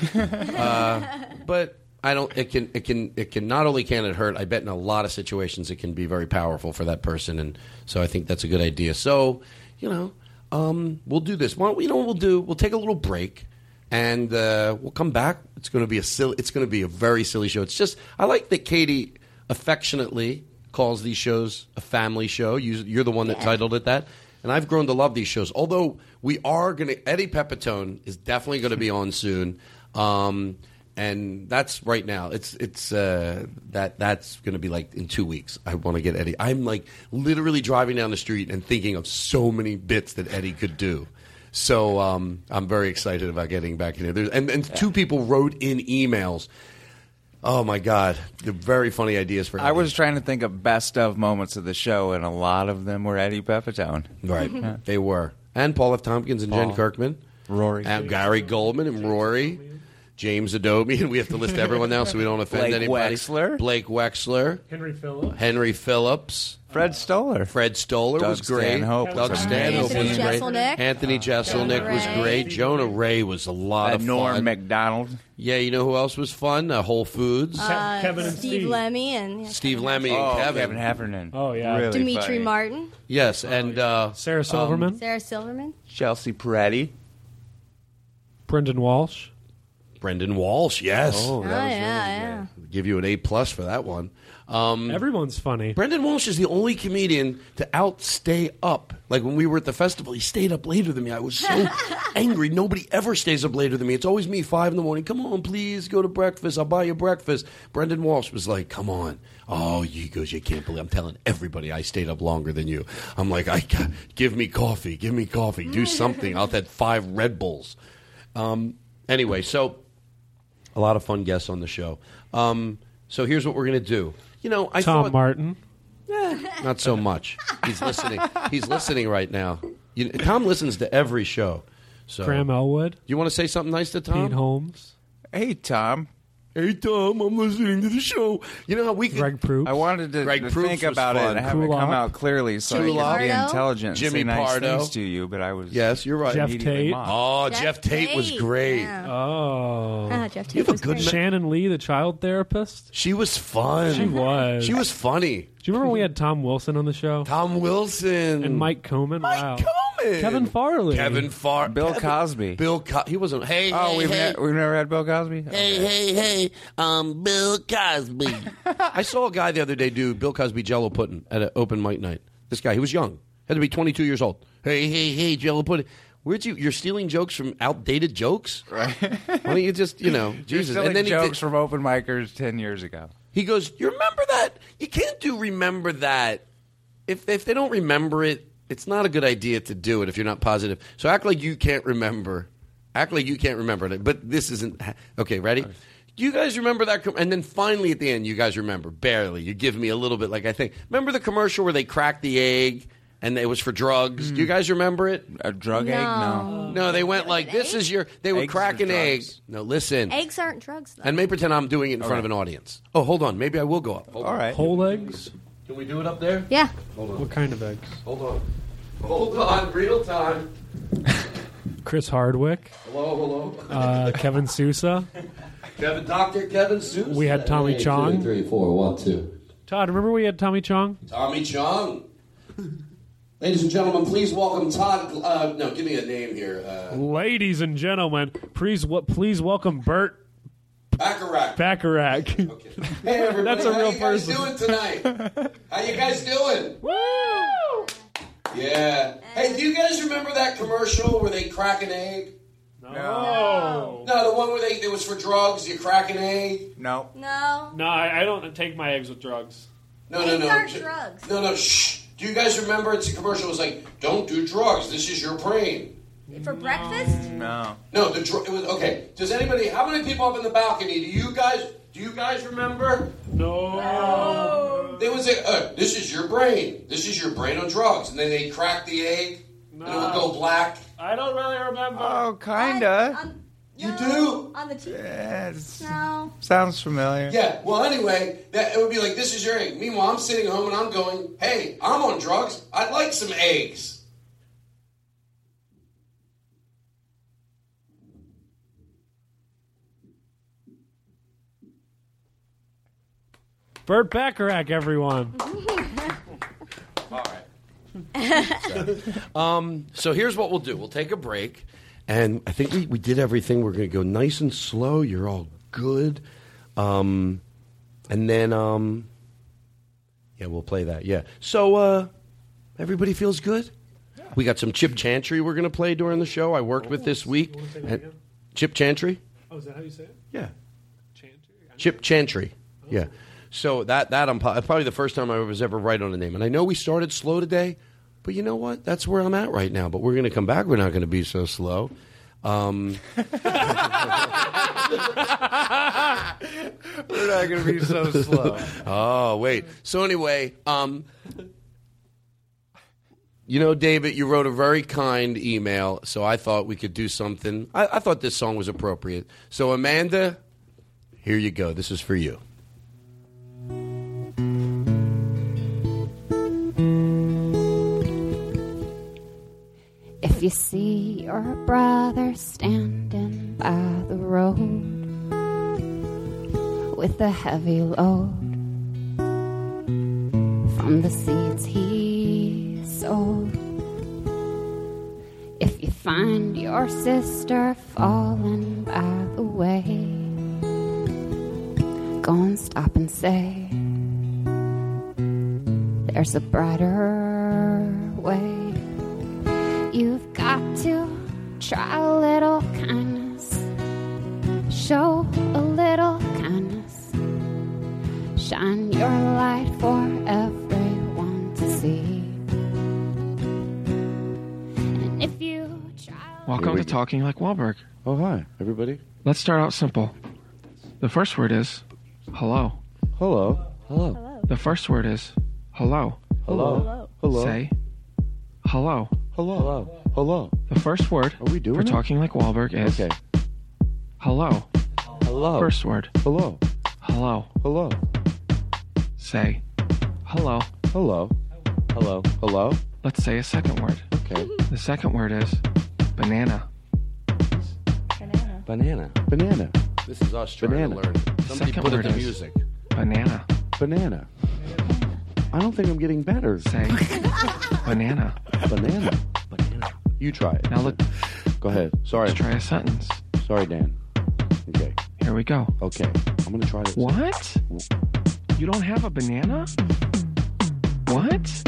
uh, but I don't. It can. It can. It can. Not only can it hurt. I bet in a lot of situations it can be very powerful for that person, and so I think that's a good idea. So, you know, um, we'll do this. Why don't we, you know what we'll do? We'll take a little break. And uh, we'll come back. It's going to be a silly. It's going to be a very silly show. It's just I like that Katie affectionately calls these shows a family show. You, you're the one that Yeah. titled it that. And I've grown to love these shows. Although we are going to – Eddie Pepitone is definitely going to be on soon. Um, and that's right now. It's it's uh, that that's going to be like in two weeks. I want to get Eddie. I'm like literally driving down the street and thinking of so many bits that Eddie could do. So um, I'm very excited about getting back in here. There's, and and two people wrote in emails. Oh, my God. They're very funny ideas for Eddie. I was trying to think of best of moments of the show, and a lot of them were Eddie Pepitone. Right. They were. And Paul F. Tompkins and Jen Paul. Kirkman. Rory. And Gary Goldman and Rory. James Adobe. And we have to list everyone now so we don't offend Blake anybody. Wexler. Blake Wexler. Henry Phillips. Henry Phillips. Fred Stoller. Fred Stoller Doug was great. Stanhope Doug was Stanhope Anthony was great. Jeselnik. Anthony Jeselnik was Ray. great. Jonah Ray was a lot Uh, of Norm fun. MacDonald. Yeah, you know who else was fun? Uh, Whole Foods. Uh, Kevin and Steve Steve. Lemmy and yeah, Steve Lemmy Oh, and Kevin. Kevin Heffernan. Oh, yeah. Really Dimitri funny. Martin, Yes, and uh, Sarah Silverman. Sarah Silverman. Chelsea Peretti. Brendan Walsh. Brendan Walsh, yes. Oh, that was really yeah, Give you an A plus for that one. Um, Everyone's funny. Brendan Walsh is the only comedian to outstay up. Like when we were at the festival, he stayed up later than me. I was so angry. Nobody ever stays up later than me. It's always me, five in the morning. Come on, please go to breakfast. I'll buy you breakfast. Brendan Walsh was like, come on. Oh, he goes, you can't believe. I'm telling everybody I stayed up longer than you. I'm like, I give me coffee, give me coffee, do something. I'll have five Red Bulls. Um, anyway, so a lot of fun guests on the show. Um, so here's what we're gonna do. You know, I Tom thought, Martin. Eh, not so much. He's listening. He's listening right now. You, Tom listens to every show. So, Graham Elwood. You want to say something nice to Tom? Pete Holmes. Hey, Tom. Hey, Tom, I'm listening to the show. You know how we could... Greg Proops. I wanted to, Greg to Proops think was about fun. it and have it Kulop. come out clearly so I Kulop. could be Pardo. intelligent Jimmy and say nice Pardo. things to you, but I was Yes, you're right. Jeff immediately Tate. mocked. Oh, Jeff Jeff Tate was Tate. great. Yeah. Oh. Ah, Jeff Tate You have a was good great. ma- Shannon Lee, the child therapist. She was fun. She was. She was funny. Do you remember when we had Tom Wilson on the show? Tom Wilson. And Mike Coman? Mike wow. Coman. Kevin Farley. Kevin Far. Bill Kevin- Cosby. Bill Co- He wasn't. Hey, Oh, hey, we've, hey. ne- we've never had Bill Cosby? Hey, hey, hey, um, Bill Cosby. I saw a guy the other day do Bill Cosby Jello pudding at an open mic night. This guy, he was young, had to be twenty-two years old. Hey, hey, hey, Jello pudding. Where'd you? You're stealing jokes from outdated jokes, Right. Why don't you just, you know, You're Jesus? stealing And then he jokes did- from open micers ten years ago. He goes, you remember that? You can't do remember that. If if they don't remember it, it's not a good idea to do it if you're not positive. So act like you can't remember. Act like you can't remember it. But this isn't. Okay, ready? Do you guys remember that? Com- and then finally at the end, you guys remember. Barely. You give me a little bit like I think. Remember the commercial where they cracked the egg and it was for drugs? Do you guys remember it? A drug No. egg? No. No, they went like, this is your. They would Eggs crack are an egg. drugs. No, listen. Eggs aren't drugs, though. And may pretend I'm doing it in front of an audience. Oh, hold on. Maybe I will go up. Hold All on. right. Whole eggs? Can we do it up there? Yeah. Hold on. What kind of eggs? Hold on. Hold on. Real time. Chris Hardwick. Hello, hello. Uh, Kevin Sousa. Kevin, Doctor Kevin Sousa. We had Tommy Hey, Chong. Two, three, four, one, two. Todd, remember we had Tommy Chong? Tommy Chong. Ladies and gentlemen, please welcome Todd. Uh, no, give me a name here. Uh, Ladies and gentlemen, please, what? Please welcome Bert Bacharach. Bacharach. Hey, everybody. That's a How real you guys person. doing tonight? How you guys doing? Woo! Yeah. Hey, do you guys remember that commercial where they crack an egg? No. No, the one where they it was for drugs. You crack an egg. No. No. No, I, I don't take my eggs with drugs. No, no, Eggs no. aren't J- drugs. No, no. Shh. Do you guys remember? It's a commercial. It was like, "Don't do drugs. This is your brain." For breakfast? No. No, the dr- it was okay. Does anybody? How many people up in the balcony? Do you guys? Do you guys remember? No. There was a. Uh, this is your brain. This is your brain on drugs, and then they crack the egg, and it would go black. I don't really remember. Oh, kinda. On, You no, do? On the T V? Yes. No. Sounds familiar. Yeah. Well, anyway, that it would be like, "This is your egg." Meanwhile, I'm sitting home and I'm going, "Hey, I'm on drugs. I'd like some eggs." Bert Bacharach, everyone. All right. um, so here's what we'll do. We'll take a break. And I think we, we did everything. We're going to go nice and slow. You're all good. Um, and then, um, yeah, we'll play that. Yeah. So uh, everybody feels good? Yeah. We got some Chip Chantry we're going to play during the show. I worked with this week. You wanna say that And- again? Chip Chantry? Oh, is that how you say it? Yeah. Chantry? Chip Chantry. Yeah. So that that I'm po- probably the first time I was ever right on a name. And I know we started slow today, but you know what? That's where I'm at right now. But we're going to come back. We're not going to be so slow. Um, We're not going to be so slow. oh, wait. So anyway, um, you know, David, you wrote a very kind email, so I thought we could do something. I, I thought this song was appropriate. So Amanda, here you go. This is for you. If you see your brother standing by the road with a heavy load from the seeds he sowed, if you find your sister falling by the way, stop and say, there's a brighter way. You've got to try a little kindness, show a little kindness, shine your light for everyone to see. And if you try... Welcome to Talking Like Wahlberg. Oh, hi, everybody. Let's start out simple. The first word is hello. Hello. Hello. The first word is hello. Hello. Hello. Say hello. Hello. Hello. Hello. The first word Are we doing for it? Talking Like Wahlberg is Okay. hello. Hello. First word. Hello. Hello. Hello. Say hello. Hello. Hello. Hello. Let's say a second word. Okay. The second word is banana. Banana. Banana. This is us trying Banana. to learn. Somebody second put it word to is music. Banana. Banana. I don't think I'm getting better. Say banana. Banana. Banana. You try it. Now let, Go ahead. Sorry. let's try a sentence. Sorry, Dan. Okay. Here we go. Okay. I'm going to try this. What? You don't have a banana? What?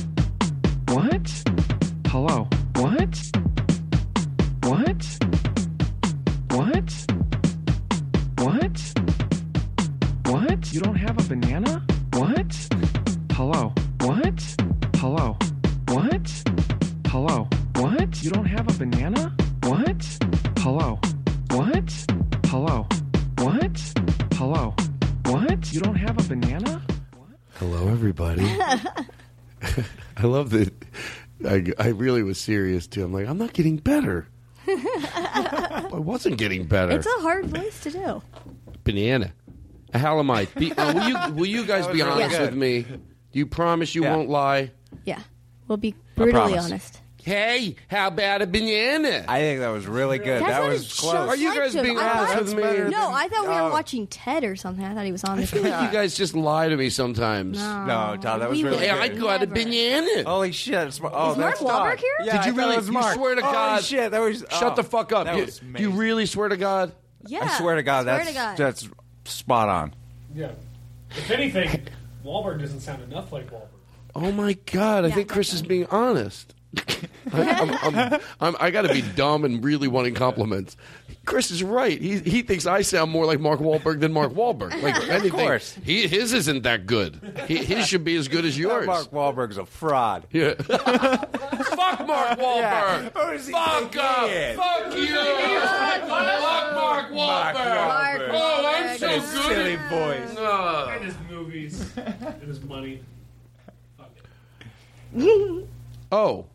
What? Hello. What? What? What? What? What? You don't have a banana? What? Hello. What? Hello. What? Hello. What? You don't have a banana? What? Hello. What? Hello. What? Hello. What? You don't have a banana? Hello, everybody. I love that. I, I really was serious, too. I'm like, I'm not getting better. I wasn't getting better. It's a hard voice to do. Banana. How am I? Be, uh, will, you, will you guys That was be really honest good. with me? Do you promise you Yeah. won't lie? Yeah. We'll be brutally promise. honest. Hey, how about a banana? I think that was really good. That that sounded was so close. Are you guys sensitive. being I honest thought- with me? better No, than- I thought we Oh. were watching Ted or something. I thought he was on I the feel like you guys just lie to me sometimes. No, No, Todd, that was we really would Hey, I good. got a never. banana. Holy shit! It's, oh, Is Mark that's Wahlberg Todd. here? Yeah, Did I you thought really? it was You Mark. swear to Holy God. shit! That was. Shut oh, the fuck up. That You, was do you amazing. really swear to God? Yeah. I swear to God, Swear that's to God. that's spot on. Yeah. If anything, Wahlberg doesn't sound enough like Wahlberg. Oh my God! I Yeah, think Chris is being honest. I, I'm, I'm, I'm, I got to be dumb and really wanting compliments. Chris is right. He he thinks I sound more like Mark Wahlberg than Mark Wahlberg. Like anything, course. he, his isn't that good. He, his should be as good as yours. Mark Wahlberg's a fraud. Yeah. Fuck Mark Wahlberg. Who does he Fuck think up. he is? Fuck you. Fuck Mark Wahlberg. Wahlberg. Oh, I'm so His good. silly at- voice. Uh, And his movies. And his money. Fuck it. oh.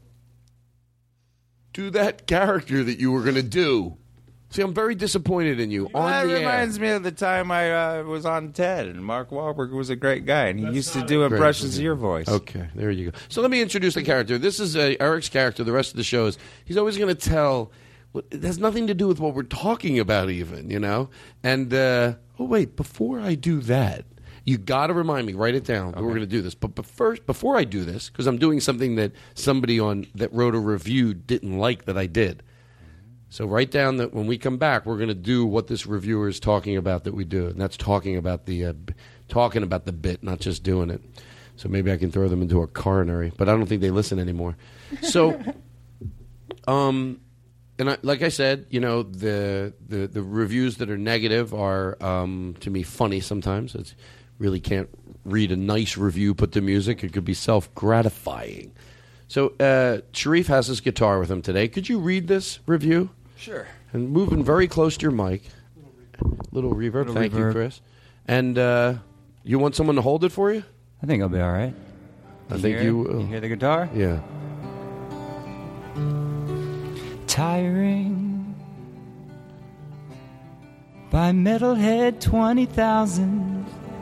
Do that character that you were going to do. See, I'm very disappointed in you. On That the reminds air. me of the time I uh, was on Ted, and Mark Wahlberg was a great guy, and he That's used to not do Great. impressions of your voice. Okay, there you go. So let me introduce the character. This is uh, Eric's character. The rest of the show is he's always going to tell. It has nothing to do with what we're talking about, even, you know. And uh, oh wait, before I do that, you got to remind me. Write it down. We're going to do this. But, but first, before I do this, because I'm doing something that somebody on that wrote a review didn't like that I did. So write down that when we come back, we're going to do what this reviewer is talking about that we do, and that's talking about the uh, b- talking about the bit, not just doing it. So maybe I can throw them into a coronary, but I don't think they listen anymore. So, um, and I, like I said, you know, the the the reviews that are negative are um, to me funny sometimes. It's really can't read a nice review put to music. It could be self gratifying. So uh, Sharif has his guitar with him today. Could you read this review? Sure. And moving very close to your mic. Little reverb. Little Thank you, reverb. Chris. And uh, you want someone to hold it for you? I think I'll be all right. I You think hear you it? will. You hear the guitar? Yeah. Tiring by Metalhead twenty thousand.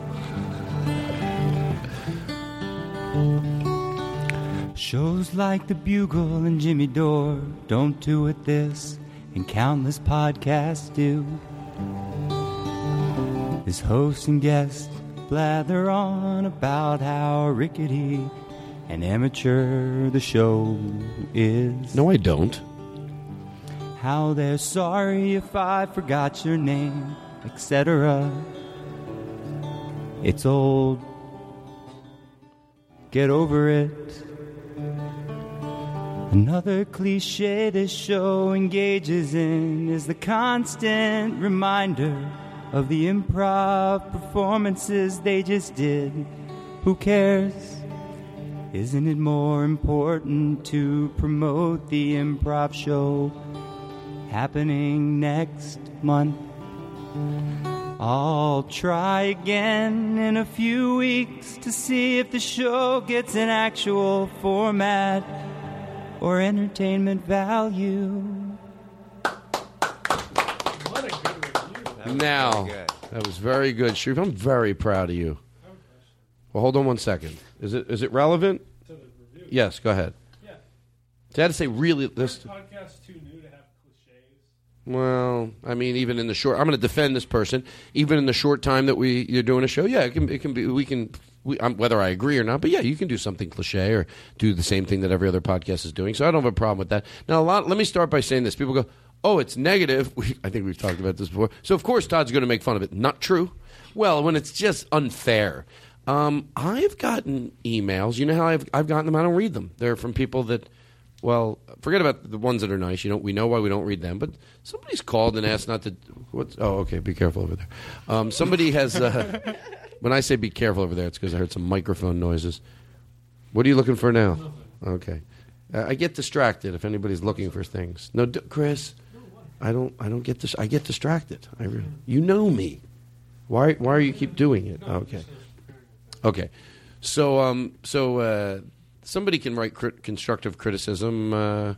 Shows like The Bugle and Jimmy Dore don't do it this, and countless podcasts do. His host and guest blather on about how rickety and amateur the show is. No, I don't. How they're sorry if I forgot your name, et cetera. It's old. Get over it. Another cliche this show engages in is the constant reminder of the improv performances they just did. Who cares? Isn't it more important to promote the improv show happening next month? I'll try again in a few weeks to see if the show gets an actual format or entertainment value. Now, that was very good, Sharif. I'm very proud of you. Well, hold on one second. Is it is it relevant? Yes, go ahead. Yeah. So I had to say really this. Podcast too new to have cliches. Well, I mean, even in the short, I'm going to defend this person. Even in the short time that we you're doing a show, yeah, it can it can be. We can we, um, whether I agree or not, but yeah, you can do something cliche or do the same thing that every other podcast is doing. So I don't have a problem with that. Now, a lot. Let me start by saying this. People go, "Oh, it's negative." We, I think we've talked about this before. So of course, Todd's going to make fun of it. Not true. Well, when it's just unfair. Um, I've gotten emails. You know how I've I've gotten them? I don't read them. They're from people that, well, forget about the ones that are nice. You know, we know why we don't read them. But somebody's called and asked not to. What's? Oh, okay. Be careful over there. Um, somebody has. Uh, when I say be careful over there, it's because I heard some microphone noises. What are you looking for now? Okay. Uh, I get distracted if anybody's looking for things. No, d- Chris. I don't. I don't get this. I get distracted. I really, you know me. Why? Why are you keep doing it? Okay. Okay, so um, so uh, somebody can write crit- constructive criticism, uh,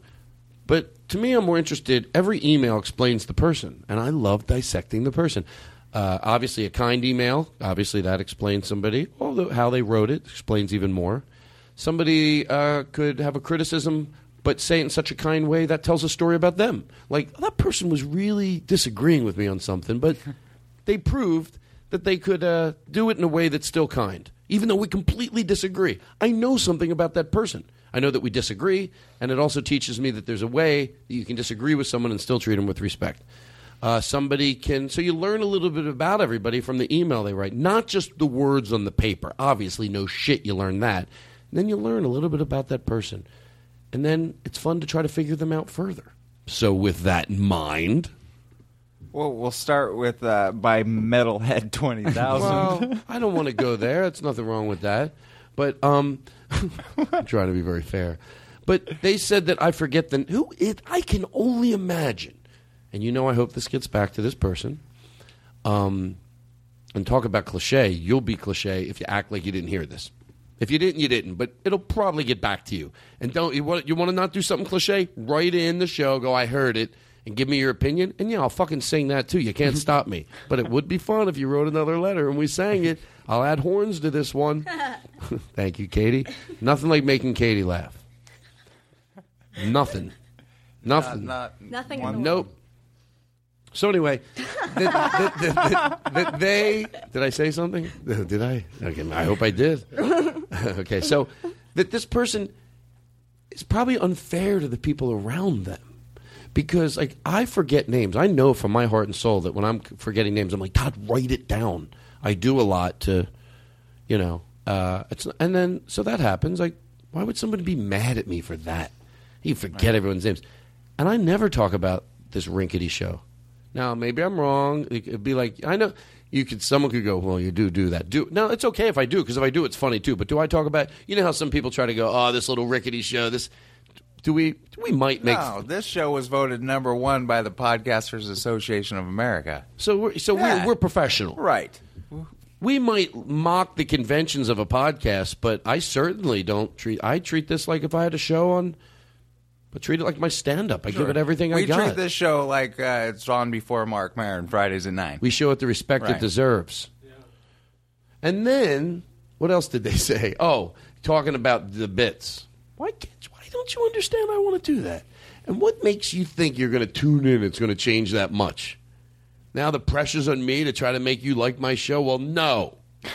but to me, I'm more interested. Every email explains the person, and I love dissecting the person. Uh, obviously, a kind email, obviously that explains somebody. Although how they wrote it explains even more. Somebody uh, could have a criticism, but say it in such a kind way that tells a story about them. Like, that person was really disagreeing with me on something, but they proved that they could uh, do it in a way that's still kind, even though we completely disagree. I know something about that person. I know that we disagree, and it also teaches me that there's a way that you can disagree with someone and still treat them with respect. Uh, somebody can, so you learn a little bit about everybody from the email they write, not just the words on the paper. Obviously, no shit, you learn that. And then you learn a little bit about that person. And then it's fun to try to figure them out further. So with that in mind... Well, we'll start with uh, by Metalhead twenty thousand. Well, I don't want to go there. There's nothing wrong with that. But um, I'm trying to be very fair. But they said that I forget the who it. I can only imagine, and you know, I hope this gets back to this person. Um, and talk about cliche. You'll be cliche if you act like you didn't hear this. If you didn't, you didn't. But it'll probably get back to you. And don't you want you want to not do something cliche? Write in the show. Go, I heard it. And give me your opinion, and yeah, I'll fucking sing that too. You can't stop me. But it would be fun if you wrote another letter and we sang it. I'll add horns to this one. Thank you, Katie. Nothing like making Katie laugh. Nothing. Nothing. Not, not Nothing. one- In the Nope. So anyway, the, the, the, the, the, they did I say something? Did I? Okay, I hope I did. Okay, so that this person is probably unfair to the people around them. Because, like, I forget names. I know from my heart and soul that when I'm forgetting names, I'm like, God, write it down. I do a lot to, you know. Uh, it's and then, so that happens. Like, why would somebody be mad at me for that? You forget everyone's names. And I never talk about this rinkety show. Now, maybe I'm wrong. It could be like, I know, you could, someone could go, well, you do do that. Do No, it's okay if I do, because if I do, it's funny, too. But do I talk about, you know how some people try to go, oh, this little rickety show, this... Do we? We might make. No, this show was voted number one by the Podcasters Association of America. So, we're, so Yeah. we're, we're professional, Right. We might mock the conventions of a podcast, but I certainly don't treat. I treat this like if I had a show on. I treat it like my stand-up. I Sure. give it everything we I got. treat this show like uh, it's on before Mark Maron, Fridays at nine. We show it the respect Right. it deserves. And then, what else did they say? Oh, talking about the bits. Why can't? Why don't you understand? I want to do that. And what makes you think you're going to tune in? It's going to change that much. Now the pressure's on me to try to make you like my show. Well, no.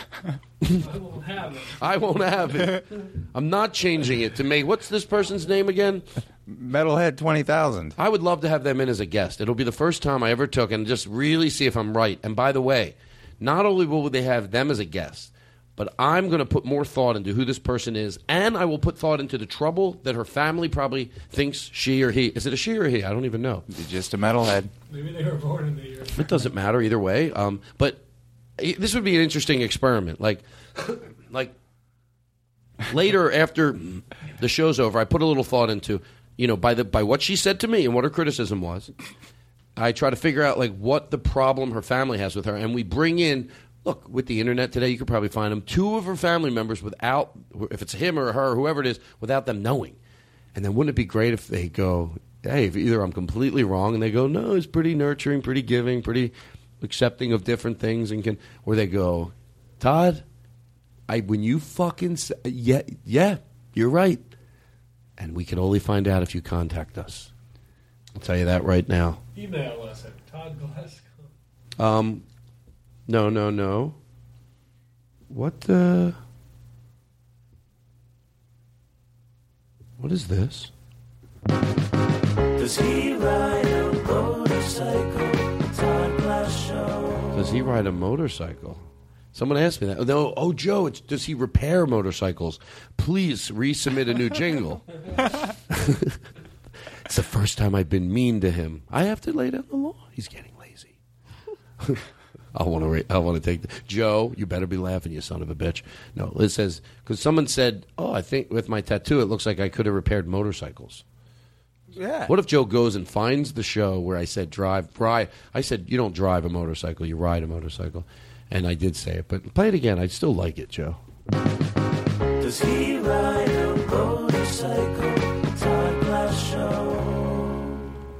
I won't have it. I won't have it. I'm not changing it to make. What's this person's name again? Metalhead twenty thousand. I would love to have them in as a guest. It'll be the first time I ever took and just really see if I'm right. And by the way, not only will they have them as a guest, but I'm going to put more thought into who this person is, and I will put thought into the trouble that her family probably thinks she or he. Is it a she or a he? I don't even know. Just a metalhead. Maybe they were born in the year. It doesn't matter either way. Um, but this would be an interesting experiment. Like, like later after the show's over, I put a little thought into, you know, by the by what she said to me and what her criticism was. I try to figure out like what the problem her family has with her, and we bring in. Look, with the internet today, you could probably find them. Two of her family members without, if it's him or her, whoever it is, without them knowing. And then wouldn't it be great if they go, hey, if either I'm completely wrong, and they go, no, it's pretty nurturing, pretty giving, pretty accepting of different things, and can, or they go, Todd, I when you fucking say, yeah, yeah, you're right. And we can only find out if you contact us. I'll tell you that right now. Email us at Todd Glasgow. Um. No, no, no. What, uh... What is this? Does he ride a motorcycle? Todd Glass Show. Does he ride a motorcycle? Someone asked me that. No, oh, Joe, it's, does he repair motorcycles? Please resubmit a new jingle. It's the first time I've been mean to him. I have to lay down the law. He's getting lazy. I want to. Re- I want to take the, Joe. You better be laughing, you son of a bitch. No, it says because someone said, "Oh, I think with my tattoo, it looks like I could have repaired motorcycles." Yeah. What if Joe goes and finds the show where I said drive, ride? I said you don't drive a motorcycle, you ride a motorcycle, and I did say it. But play it again. I still like it, Joe. Does he ride a motorcycle? Todd Glass Show.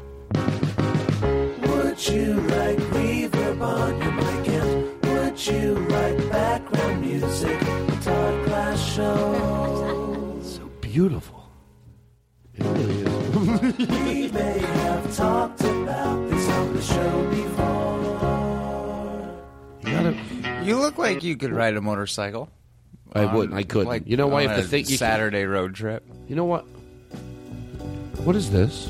Would you like reverb on your mic? And would you like background music? Todd Glass Show. So beautiful. It really is. We may have talked about this on the show before. You gotta. You look like you could ride a motorcycle. I on, wouldn't. I couldn't. Like, you know why? on If the a thing you Saturday can, road trip. You know what? What is this?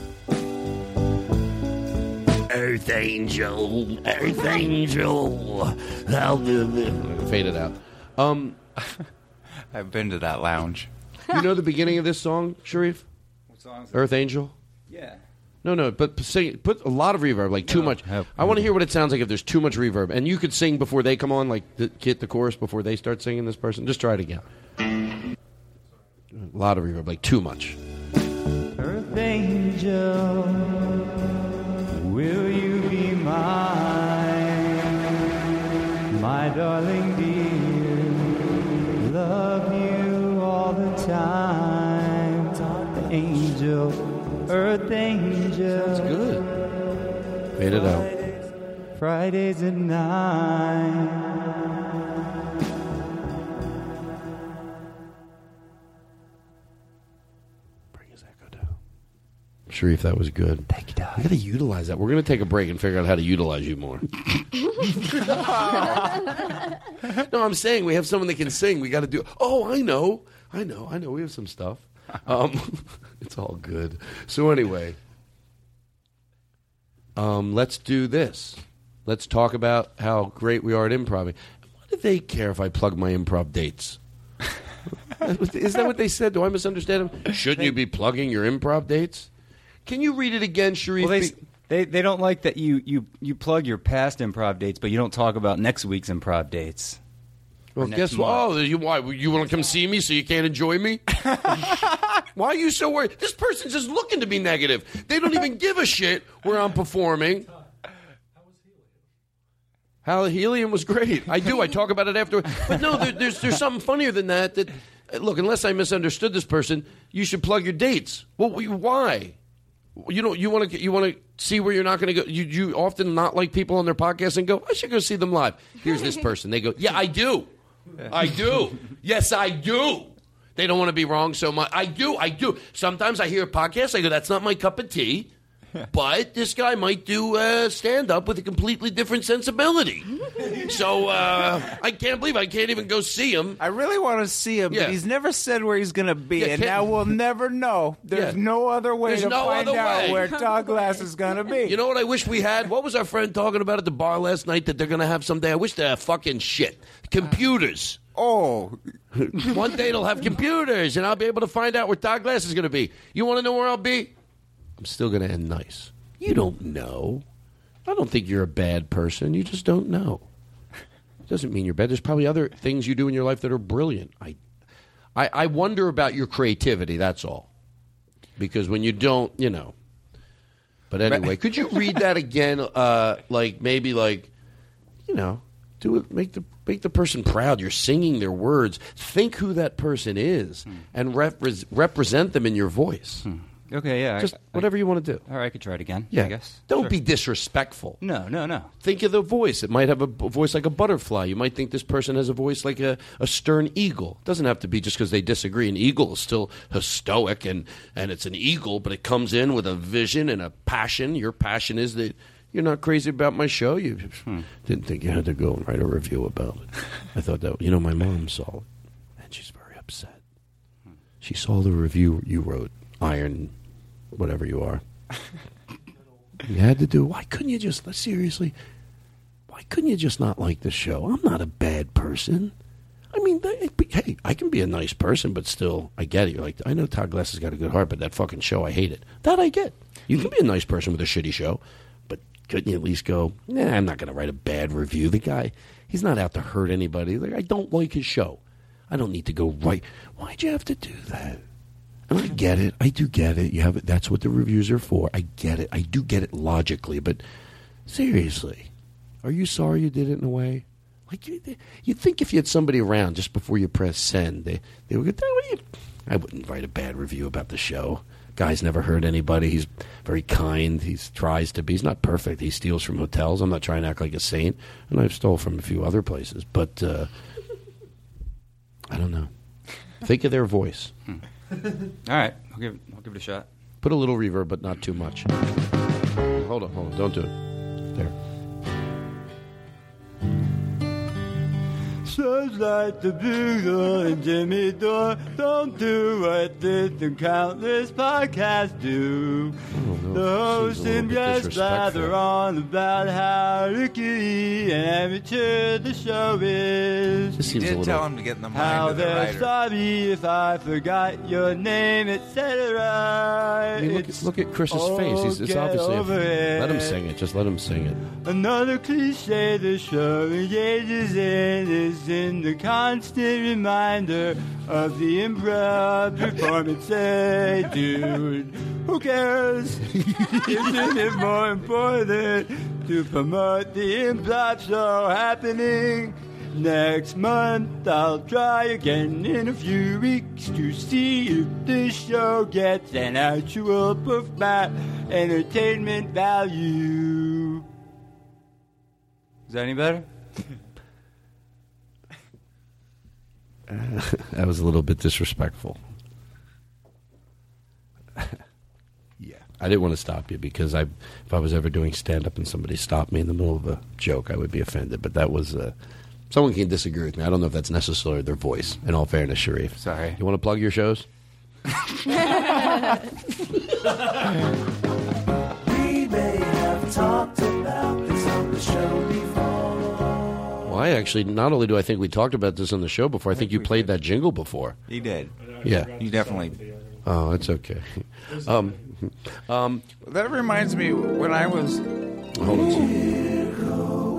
Earth Angel, Earth Angel. Fade it out. Um, I've been to that lounge. You know the beginning of this song, Sharif? What song is Earth Angel? Yeah. No, no, but sing, put a lot of reverb, like too No. much. I want to hear what it sounds like if there's too much reverb. And you could sing before they come on, like the, get the chorus before they start singing this person. Just try it again. A lot of reverb, like too much. Earth Angel, will you be mine? My darling dear, love you all the time. Earth Angel, Earth Angel. That's good. Fade it out. Fridays at nine. Sharif, that was good. Thank you, Dad. I got to utilize that. We're going to take a break and figure out how to utilize you more. No, I'm saying we have someone that can sing. We got to do. Oh, I know, I know, I know. We have some stuff. Um, it's all good. So anyway, um, let's do this. Let's talk about how great we are at improv. What do they care if I plug my improv dates? Is that what they said? Do I misunderstand them? Shouldn't you be plugging your improv dates? Can you read it again, Sharif? Well, they, they they don't like that you, you, you plug your past improv dates, but you don't talk about next week's improv dates. Well, guess what? Oh, you, why? You want to come see me so you can't enjoy me? Why are you so worried? This person's just looking to be negative. They don't even give a shit where I'm performing. Hal Helium was great. I do. I talk about it afterward. But no, there, there's there's something funnier than that. That look, unless I misunderstood this person, you should plug your dates. Well, why? You know, you want to you want to see where you're not going to go. You you often not like people on their podcast and go, I should go see them live. Here's this person. They go, yeah, I do, I do. Yes, I do. They don't want to be wrong so much. I do, I do. Sometimes I hear a podcast. I go, that's not my cup of tea. but this guy might do uh, stand-up with a completely different sensibility. So uh, I can't believe I can't even go see him. I really want to see him, Yeah. but he's never said where he's going to be, Yeah, and can't- now we'll never know. There's Yeah. no other way There's to no find other out way. where Todd Glass is going to be. You know what I wish we had? What was our friend talking about at the bar last night that they're going to have someday? I wish they had fucking shit. Computers. Oh. One day they'll have computers, and I'll be able to find out where Todd Glass is going to be. You want to know where I'll be? I'm still going to end nice. You don't know. I don't think you're a bad person. You just don't know. Doesn't mean you're bad. There's probably other things you do in your life that are brilliant. I, I, I wonder about your creativity, that's all. Because when you don't, you know. But anyway, could you read that again? Uh, like maybe like, you know, do it. Make the make the person proud. You're singing their words. Think who that person is, Hmm. and repre- represent them in your voice. Hmm. Okay, yeah. Just I, whatever you want to do. All right, I could try it again. Yeah, I guess. Don't Sure. be disrespectful. No, no, no. Think of the voice. It might have a b- voice like a butterfly. You might think this person has a voice like a, a stern eagle. It doesn't have to be just because they disagree. An eagle is still a stoic, and, and it's an eagle, but it comes in with a vision and a passion. Your passion is that you're not crazy about my show. You Hmm. didn't think you had to go and write a review about it. I thought that, you know, my mom saw it, and she's very upset. She saw the review you wrote, Iron, whatever you are. You had to do. Why couldn't you just, seriously, why couldn't you just not like the show? I'm not a bad person. I mean, th- hey, I can be a nice person, but still, I get it. You're like, I know Todd Glass has got a good heart, but that fucking show, I hate it. That I get. You can be a nice person with a shitty show, but couldn't you at least go, nah, I'm not going to write a bad review. The guy, he's not out to hurt anybody. Like, I don't like his show. I don't need to go write. Why'd you have to do that? And I get it. I do get it. You have it. That's what the reviews are for. I get it. I do get it logically. But seriously, are you sorry you did it in a way? Like you, you'd think if you had somebody around just before you press send, they they would go, what are you? I wouldn't write a bad review about the show. Guy's never hurt anybody. He's very kind. He tries to be. He's not perfect. He steals from hotels. I'm not trying to act like a saint. And I've stole from a few other places. But uh, I don't know. Think of their voice. Hmm. All right, I'll give, I'll give it a shot. Put a little reverb, but not too much. Hold on, hold on. Don't do it. There. Shows like the Bugle and Jimmy Dore don't do what this and countless podcasts do. The host and guests blather on about how rickety and amateur the show is. This You seems a did little. tell him to get in the mind How of the they're writer. sorry if I forgot your name, et cetera. I mean, look, at, look at Chris's face. He's it's get obviously. A, over it. let him sing it. Just let him sing it. Another cliche the show engages in is in the constant reminder of the improv performance. Hey, dude, who cares? Isn't it more important to promote the improv show happening next month? I'll try again in a few weeks to see if this show gets an actual perform- entertainment value. Is that any better? Uh, that was a little bit disrespectful. Yeah, I didn't want to stop you because I, if I was ever doing stand up and somebody stopped me in the middle of a joke, I would be offended. But that was uh, someone can disagree with me. I don't know if that's necessarily their voice. In all fairness, Sharif. Sorry. You want to plug your shows? We may have talked about this on the show before. Well, I actually, not only do I think we talked about this on the show before, I think you played that jingle before. He did. Yeah. You definitely. Oh, it's okay. Um, um, That reminds me when I was. hold on a second.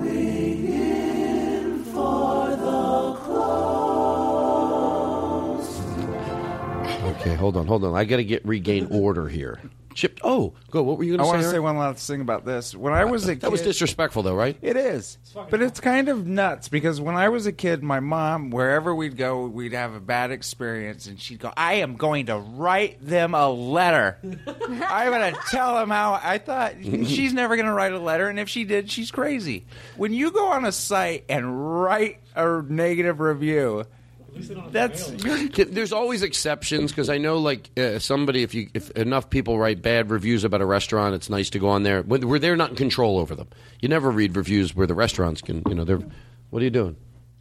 Okay, hold on, hold on. I got to get regain order here. Chip. Oh, go. What were you I going want to to say? say Eric? one last thing about this. When I was a kid, That was disrespectful, though, right? It is. But it's kind of nuts because when I was a kid, my mom, wherever we'd go, we'd have a bad experience, and she'd go, I am going to write them a letter. I'm going to tell them how I thought she's never going to write a letter, and if she did, she's crazy. When you go on a site and write a negative review, least they don't have That's to mail it. you're, there's always exceptions because I know like uh, somebody if you if enough people write bad reviews about a restaurant, it's nice to go on there. When, where they're not in control over them. You never read reviews where the restaurants can. You know, they're. What are you doing?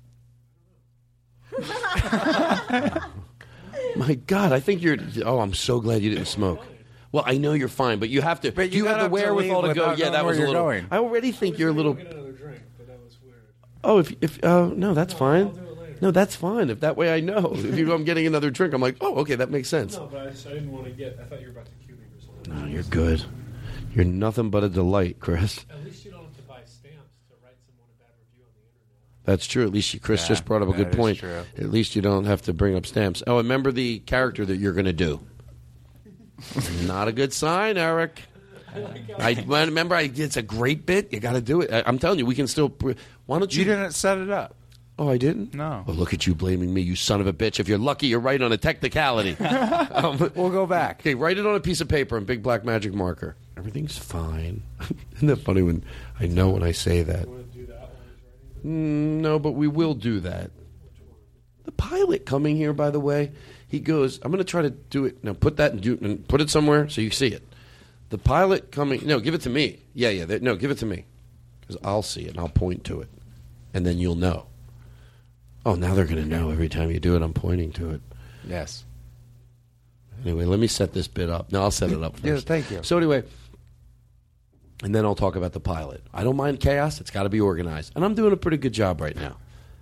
My God, I think you're. Oh, I'm so glad you didn't smoke. Well, I know you're fine, but you have to. But do you you have the have to wherewithal to, leave go? without Yeah, that knowing was a where little. you're going. I already think you're a little. Get another drink, but that was weird. Oh, if if uh, no, that's fine. No, that's fine. If that way I know. If you know I'm getting another drink, I'm like, oh, okay, that makes sense. No, but I, just, I didn't want to get. I thought you were about to cue me or something. No, you're good. You're nothing but a delight, Chris. At least you don't have to buy stamps to write someone a bad review on the internet. That's true. At least you, Chris Yeah, just brought up a that good is point. true. At least you don't have to bring up stamps. Oh, remember the character that you're going to do. Not a good sign, Eric. I remember. I, it's a great bit. You got to do it. I, I'm telling you, we can still. Why don't you? You didn't set it up. Oh, I didn't? No. Well, look at you blaming me, you son of a bitch. If you're lucky, you're right on a technicality. um, We'll go back. Okay, write it on a piece of paper in big black magic marker. Everything's fine. Isn't that funny when I know when I say that? Mm, no, but we will do that. The pilot coming here, by the way, he goes, I'm going to try to do it. Now, put that and, do, and put it somewhere so you see it. The pilot coming, no, give it to me. Yeah, yeah, that, no, give it to me. Because I'll see it and I'll point to it. And then you'll know. Oh, now they're going to know every time you do it, I'm pointing to it. Yes. Anyway, let me set this bit up. No, I'll set it up first. Yes, thank you. So anyway, and then I'll talk about the pilot. I don't mind chaos. It's got to be organized. And I'm doing a pretty good job right now.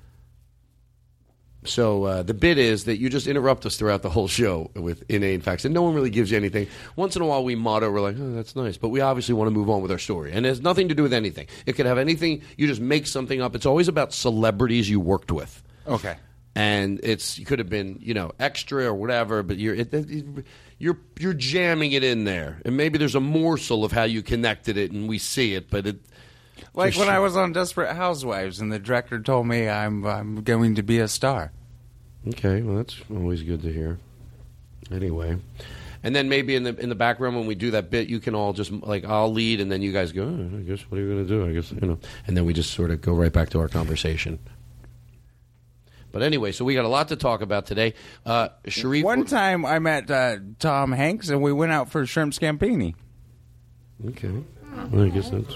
So uh, the bit is that you just interrupt us throughout the whole show with inane facts, and no one really gives you anything. Once in a while we motto, we're like, oh, that's nice, but we obviously want to move on with our story. And it has nothing to do with anything. It could have anything. You just make something up. It's always about celebrities you worked with. Okay. And it's you could have been, you know, extra or whatever, but you're it, it, you're you're jamming it in there. And maybe there's a morsel of how you connected it and we see it, but it Like just- when I was on Desperate Housewives and the director told me I'm I'm going to be a star. Okay, well that's always good to hear. Anyway, and then maybe in the in the background when we do that bit, you can all just like I'll lead, and then you guys go. Oh, I guess what are you going to do? I guess you know, and then we just sort of go right back to our conversation. But anyway, so we got a lot to talk about today. Uh, Sharif, One time I met uh, Tom Hanks and we went out for shrimp scampi. Okay, well, I guess that's.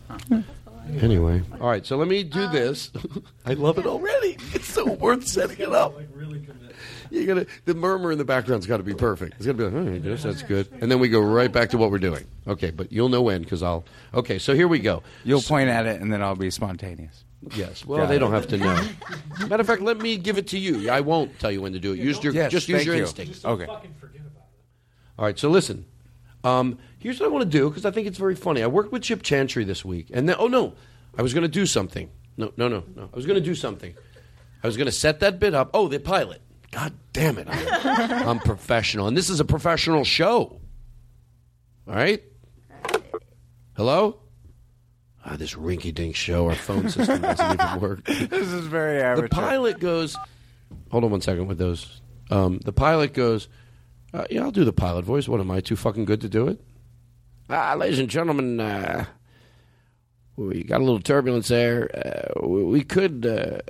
Anyway, all right. So let me do this. I love it already. It's so worth setting it up. You gotta. The murmur in the background's got to be perfect. It's got to be like, oh, I guess that's good. And then we go right back to what we're doing. Okay, but you'll know when because I'll. Okay, so here we go. You'll point at it and then I'll be spontaneous. Yes. Well, Got they it. don't have to know. Matter of fact, let me give it to you. I won't tell you when to do it. Use your Yes, just use thank your you. instinct. Okay. All right. So listen. Um, here's what I want to do because I think it's very funny. I worked with Chip Chantry this week, and then oh no, I was going to do something. No, no, no, no. I was going to do something. I was going to set that bit up. Oh, the pilot. God damn it! I'm, I'm professional, and this is a professional show. All right. Hello. Ah, this rinky-dink show. Our phone system doesn't even work. This is very amateur. The pilot goes. Hold on one second with those. Um, the pilot goes. Uh, yeah, I'll do the pilot voice. What am I too fucking good to do it? Ah, ladies and gentlemen, uh, we got a little turbulence there. Uh, we, we could uh,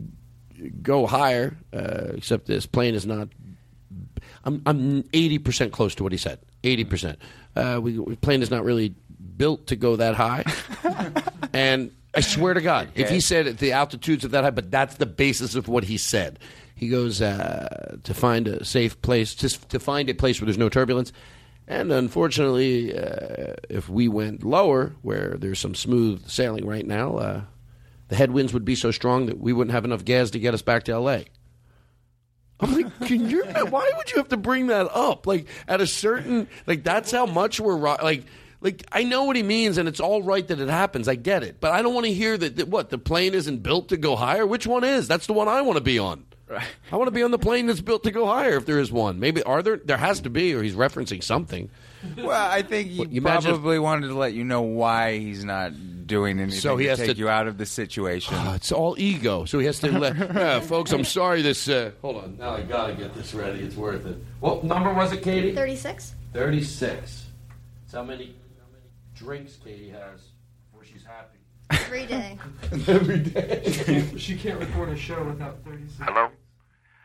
go higher, uh, except this plane is not. I'm I'm eighty percent close to what he said. Eighty percent. Uh, we we plane is not really built to go that high. And I swear to God, if he said at the altitudes of that high, but that's the basis of what he said. He goes uh, to find a safe place, just to find a place where there's no turbulence. And unfortunately, uh, if we went lower, where there's some smooth sailing right now, uh, the headwinds would be so strong that we wouldn't have enough gas to get us back to L A. I'm like, can you? Why would you have to bring that up? Like at a certain, like that's how much we're ro- like. Like, I know what he means, and it's all right that it happens. I get it. But I don't want to hear that, that, what, the plane isn't built to go higher? Which one is? That's the one I want to be on. Right. I want to be on the plane that's built to go higher if there is one. Maybe, are there? There has to be, or he's referencing something. Well, I think he What, you imagine- probably wanted to let you know why he's not doing anything So he to has take to- you out of the situation. Oh, it's all ego. So he has to let, yeah, folks, I'm sorry this, uh, hold on. Now I got to get this ready. It's worth it. What number was it, Katie? thirty-six. thirty-six. That's how many drinks Katie has before she's happy. Every day. Every day. She can't record a show without thirty-six. Hello?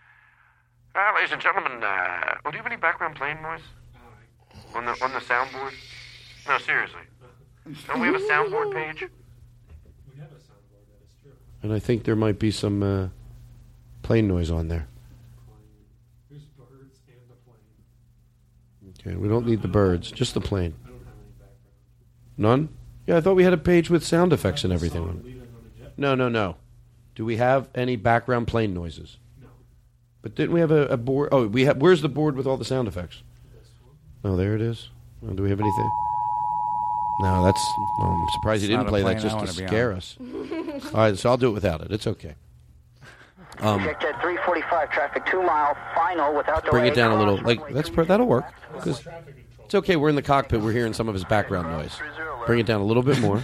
ladies and gentlemen, uh, oh, do you have any background plane noise on the on the soundboard? No, seriously. Don't we have a soundboard page? We have a soundboard, that is true. And I think there might be some uh, plane noise on there. There's birds and a plane. Okay, we don't need the birds, just the plane. None? Yeah, I thought we had a page with sound effects and everything on it. No, no, no. Do we have any background plane noises? No. But didn't we have a, a board? Oh, we have. Where's the board with all the sound effects? Oh, there it is. Oh, do we have anything? No, that's. Well, I'm surprised you It's didn't not a play that plane just I to wanna be scare on. us. All right, so I'll do it without it. It's okay. Um, Check at three forty-five, traffic two mile, final without delay. bring it down a little. Like that's per- that'll work. 'Cause it's okay. We're in the cockpit. We're hearing some of his background noise. Bring it down a little bit more.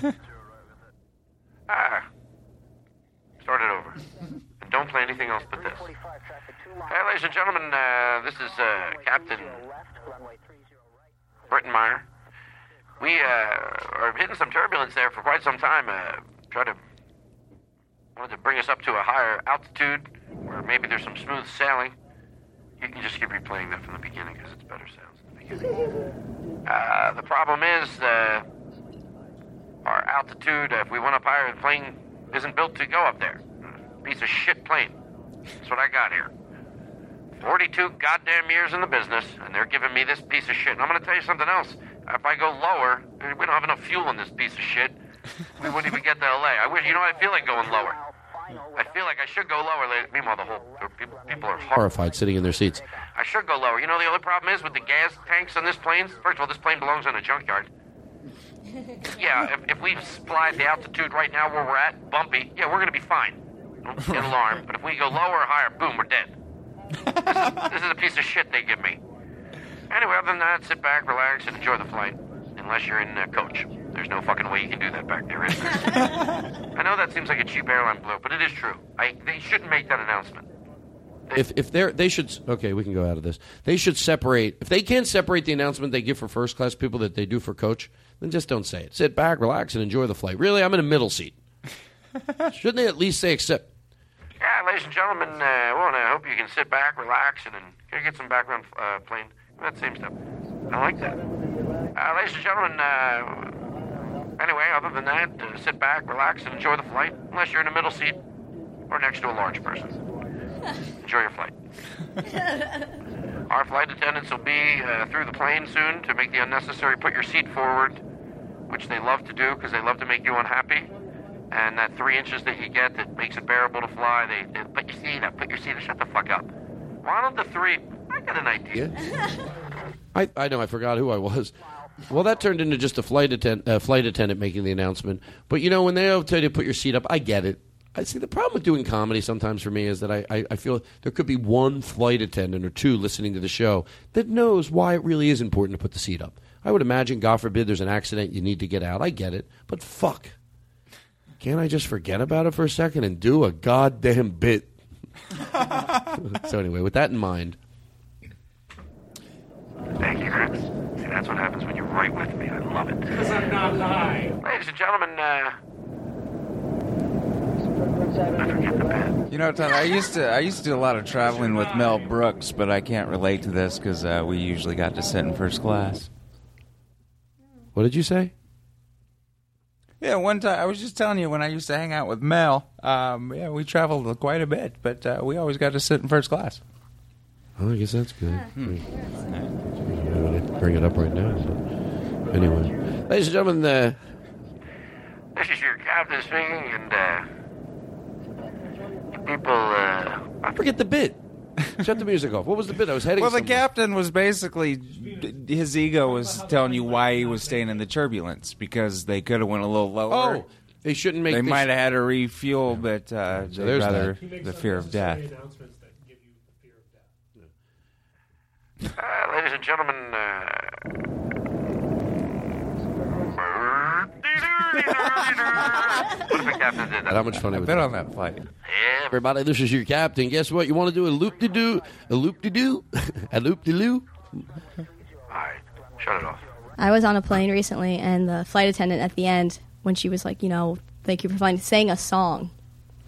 Ah. Start it over. And don't play anything else but this. Hey, ladies and gentlemen, uh, this is uh, Captain Brittenmeyer. We uh, are hitting some turbulence there for quite some time. Uh, try to wanted to bring us up to a higher altitude where maybe there's some smooth sailing. You can just keep replaying that from the beginning because it's better sounds in the beginning. Uh, the problem is uh, our altitude. Uh, if we went up higher, the plane isn't built to go up there. Piece of shit plane. That's what I got here. forty-two goddamn years in the business, and they're giving me this piece of shit. And I'm going to tell you something else. If I go lower, we don't have enough fuel in this piece of shit. We wouldn't even get to L A. I wish, you know, I feel like going lower. I feel like I should go lower. Meanwhile, the whole people, people are horrible. Horrified, sitting in their seats. I should go lower. You know, the other problem is with the gas tanks on this plane. First of all, this plane belongs on a junkyard. Yeah, if, if we fly at the altitude right now where we're at, bumpy, yeah, we're going to be fine. Don't get alarmed. But if we go lower or higher, boom, we're dead. This is, this is a piece of shit they give me. Anyway, other than that, sit back, relax, and enjoy the flight. Unless you're in uh, coach. There's no fucking way you can do that back there, is there? I know that seems like a cheap airline blow, but it is true. I, they shouldn't make that announcement. If if they're they should okay, we can go out of this. They should separate. If they can't separate the announcement they give for first class people that they do for coach, then just don't say it. Sit back, relax, and enjoy the flight. Really, I'm in a middle seat. Shouldn't they at least say accept? Yeah, ladies and gentlemen, uh, well, I hope you can sit back, relax, and, and get some background uh, plane. That same stuff. I like that. Uh, ladies and gentlemen, uh, anyway, other than that, uh, sit back, relax, and enjoy the flight, unless you're in a middle seat or next to a large person. Enjoy your flight. Our flight attendants will be uh, through the plane soon to make the unnecessary put your seat forward, which they love to do because they love to make you unhappy. And that three inches that you get that makes it bearable to fly, they, they put your seat up, put your seat up, shut the fuck up. Why don't the three... I got an idea. I, I know, I forgot who I was. Well, that turned into just a flight, attend, uh, flight attendant making the announcement. But, you know, when they tell you to put your seat up, I get it. I see the problem with doing comedy sometimes for me is that I, I, I feel there could be one flight attendant or two listening to the show that knows why it really is important to put the seat up. I would imagine, God forbid, there's an accident, you need to get out. I get it. But fuck. Can't I just forget about it for a second and do a goddamn bit? So anyway, with that in mind. Thank you, Chris. See, that's what happens when you're right with me. I love it. Because I'm not high. Ladies and gentlemen, uh... I forget the bed. You know, Todd, I used to I used to do a lot of traveling with Mel Brooks, but I can't relate to this because uh, we usually got to sit in first class. What did you say? Yeah, one time I was just telling you when I used to hang out with Mel. Um, yeah, we traveled quite a bit, but uh, we always got to sit in first class. Oh, I guess that's good. Hmm. I didn't bring it up right now. But anyway, ladies and gentlemen, uh, this is your captain speaking, and uh, people. Uh, I forget the bit. Shut the music off. What was the bit? I was heading. Well, the somewhere. captain was basically his ego was telling you why he was staying in the turbulence because they could have went a little lower. Oh, they shouldn't make. They this... might have had to refuel, but uh, So they'd there's rather that. the fear of death. Uh, ladies and gentlemen, uh... what if the captain did that? How much fun it I've was. been on that flight. Yeah. Everybody, this is your captain. Guess what? You want to do a loop-de-doo? A loop-de-doo? A loop-de-loo? All right, shut it off. I was on a plane recently, and the flight attendant at the end, when she was like, you know, thank you for flying, sang a song.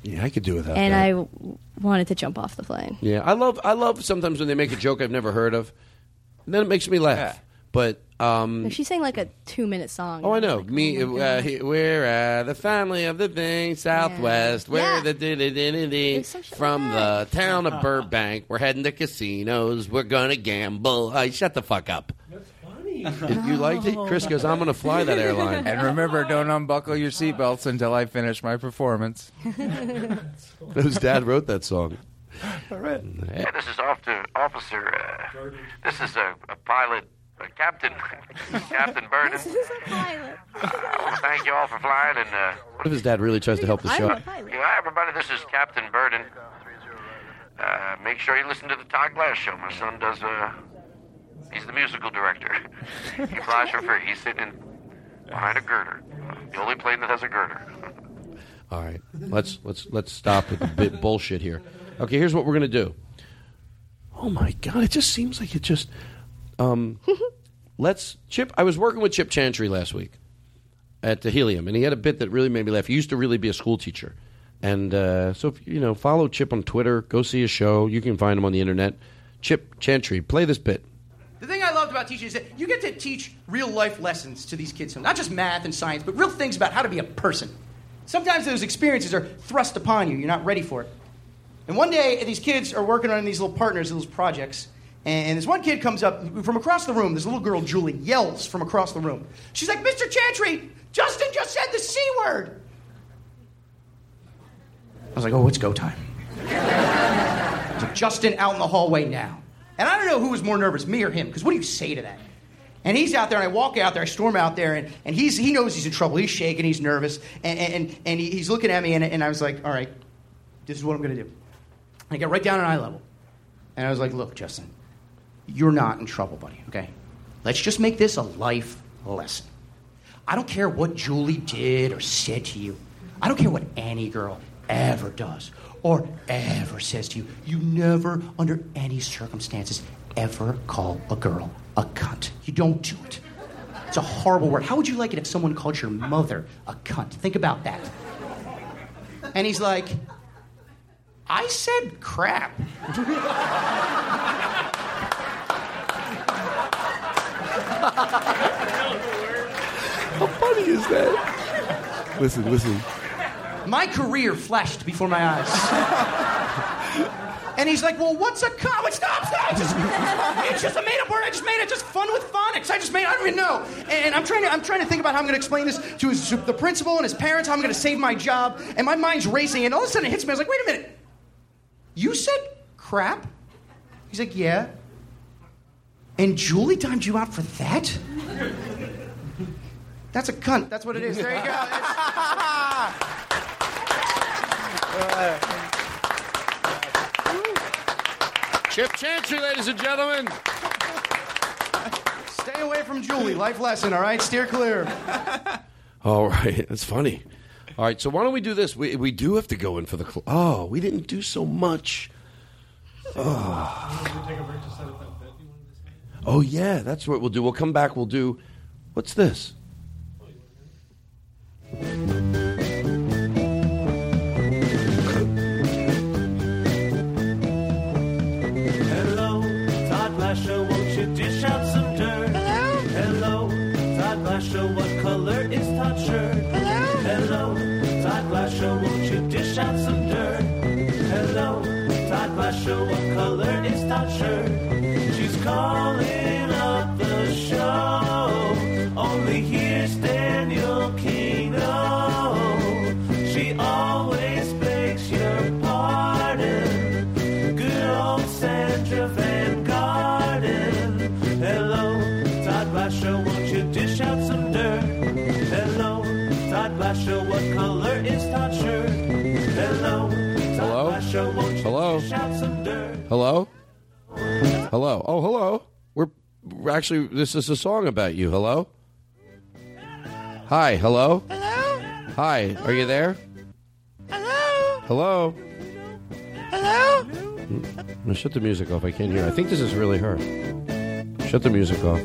Yeah, I could do without and that. I w- wanted to jump off the plane. Yeah, I love I love sometimes when they make a joke I've never heard of, and then it makes me laugh. But um, She sang like a two-minute song. oh, I know me. uh, he- we're uh, the family of the thing Southwest. We're Yeah. the di- di- di- di- di- from the town of Burbank. We're heading to casinos. We're gonna gamble. Hey, shut the fuck up. That's funny. You liked it? Chris goes, I'm going to fly that airline. And remember, don't unbuckle your seatbelts until I finish my performance. His dad wrote that song. All right. Yeah, this is off to Officer. Uh, this is a, a pilot, a Captain, Captain Burden. This is a pilot. Uh, I want to thank you all for flying. And uh, What if his dad really tries to help the show? yeah, hi everybody. This is Captain Burden. Uh, make sure you listen to the Todd Glass show. My son does. Uh, he's the musical director. He flies for free. He's sitting behind a girder. The only plane that has a girder. All right, let's let's let's stop with the bit bullshit here. Okay, here's what we're gonna do. Oh my God, it just seems like it just. Um, let's Chip. I was working with Chip Chantry last week at the Helium, and he had a bit that really made me laugh. He used to really be a school teacher, and uh, so if you know, follow Chip on Twitter, go see his show. You can find him on the internet. Chip Chantry, play this bit. The thing I loved about teaching is that you get to teach real life lessons to these kids, not just math and science, but real things about how to be a person. Sometimes those experiences are thrust upon you. You're not ready for it. And one day, these kids are working on these little partners, these projects, and this one kid comes up from across the room. This little girl, Julie, yells from across the room. She's like, Mister Chantry, Justin just said the C word. I was like, oh, it's go time. I was like, Justin, out in the hallway now. And I don't know who was more nervous, me or him, because what do you say to that? And he's out there, and I walk out there, I storm out there, and, and he's, he knows he's in trouble. He's shaking, he's nervous, and, and, and he, he's looking at me, and, and I was like, all right, this is what I'm going to do. I get right down at eye level. And I was like, look, Justin, you're not in trouble, buddy, okay? Let's just make this a life lesson. I don't care what Julie did or said to you. I don't care what any girl ever does or ever says to you. You never, under any circumstances, ever call a girl a cunt. You don't do it. It's a horrible word. How would you like it if someone called your mother a cunt? Think about that. And he's like, I said crap. How funny is that? Listen, listen. My career flashed before my eyes. And he's like, well, what's a cunt? I'm like, stop, stop. It's just, it's just a made-up word. I just made it. Just fun with phonics. I just made it. I don't even know. And I'm trying to I'm trying to think about how I'm going to explain this to, his, to the principal and his parents, how I'm going to save my job. And my mind's racing. And all of a sudden it hits me. I was like, wait a minute. You said crap? He's like, yeah. And Julie timed you out for that? That's a cunt. That's what it is. There you go. Chip Chantry, ladies and gentlemen. Stay away from Julie. Life lesson, all right? Steer clear. All right, that's funny. All right, so why don't we do this? We we do have to go in for the... Cl- oh, we didn't do so much. Oh. Oh, yeah, that's what we'll do. We'll come back, we'll do... What's this? Hello, Todd Glass Show, won't you dish out some dirt? Hello? Hello, Todd Glass Show, what color is Todd's shirt? Hello? Hello, Todd Glass Show, won't you dish out some dirt? Hello, Todd Glass Show, what color is Todd's shirt? She's calling up the show, only here's Daniel Kino. She always begs your pardon, good old Sandra Van Garden. Hello, Todd Glass Show, won't you dish out some dirt? Hello, Todd Glass Show, what color is Todd's shirt? Hello, Todd Glass Show, won't you Hello? dish out some dirt? Hello? Hello? Oh, hello. We're, we're actually, this is a song about you. Hello? Hi, hello? Hello? Hi, are you there? Hello? Hello? Hello? I'm gonna shut the music off. I can't hear. I think this is really her. Shut the music off.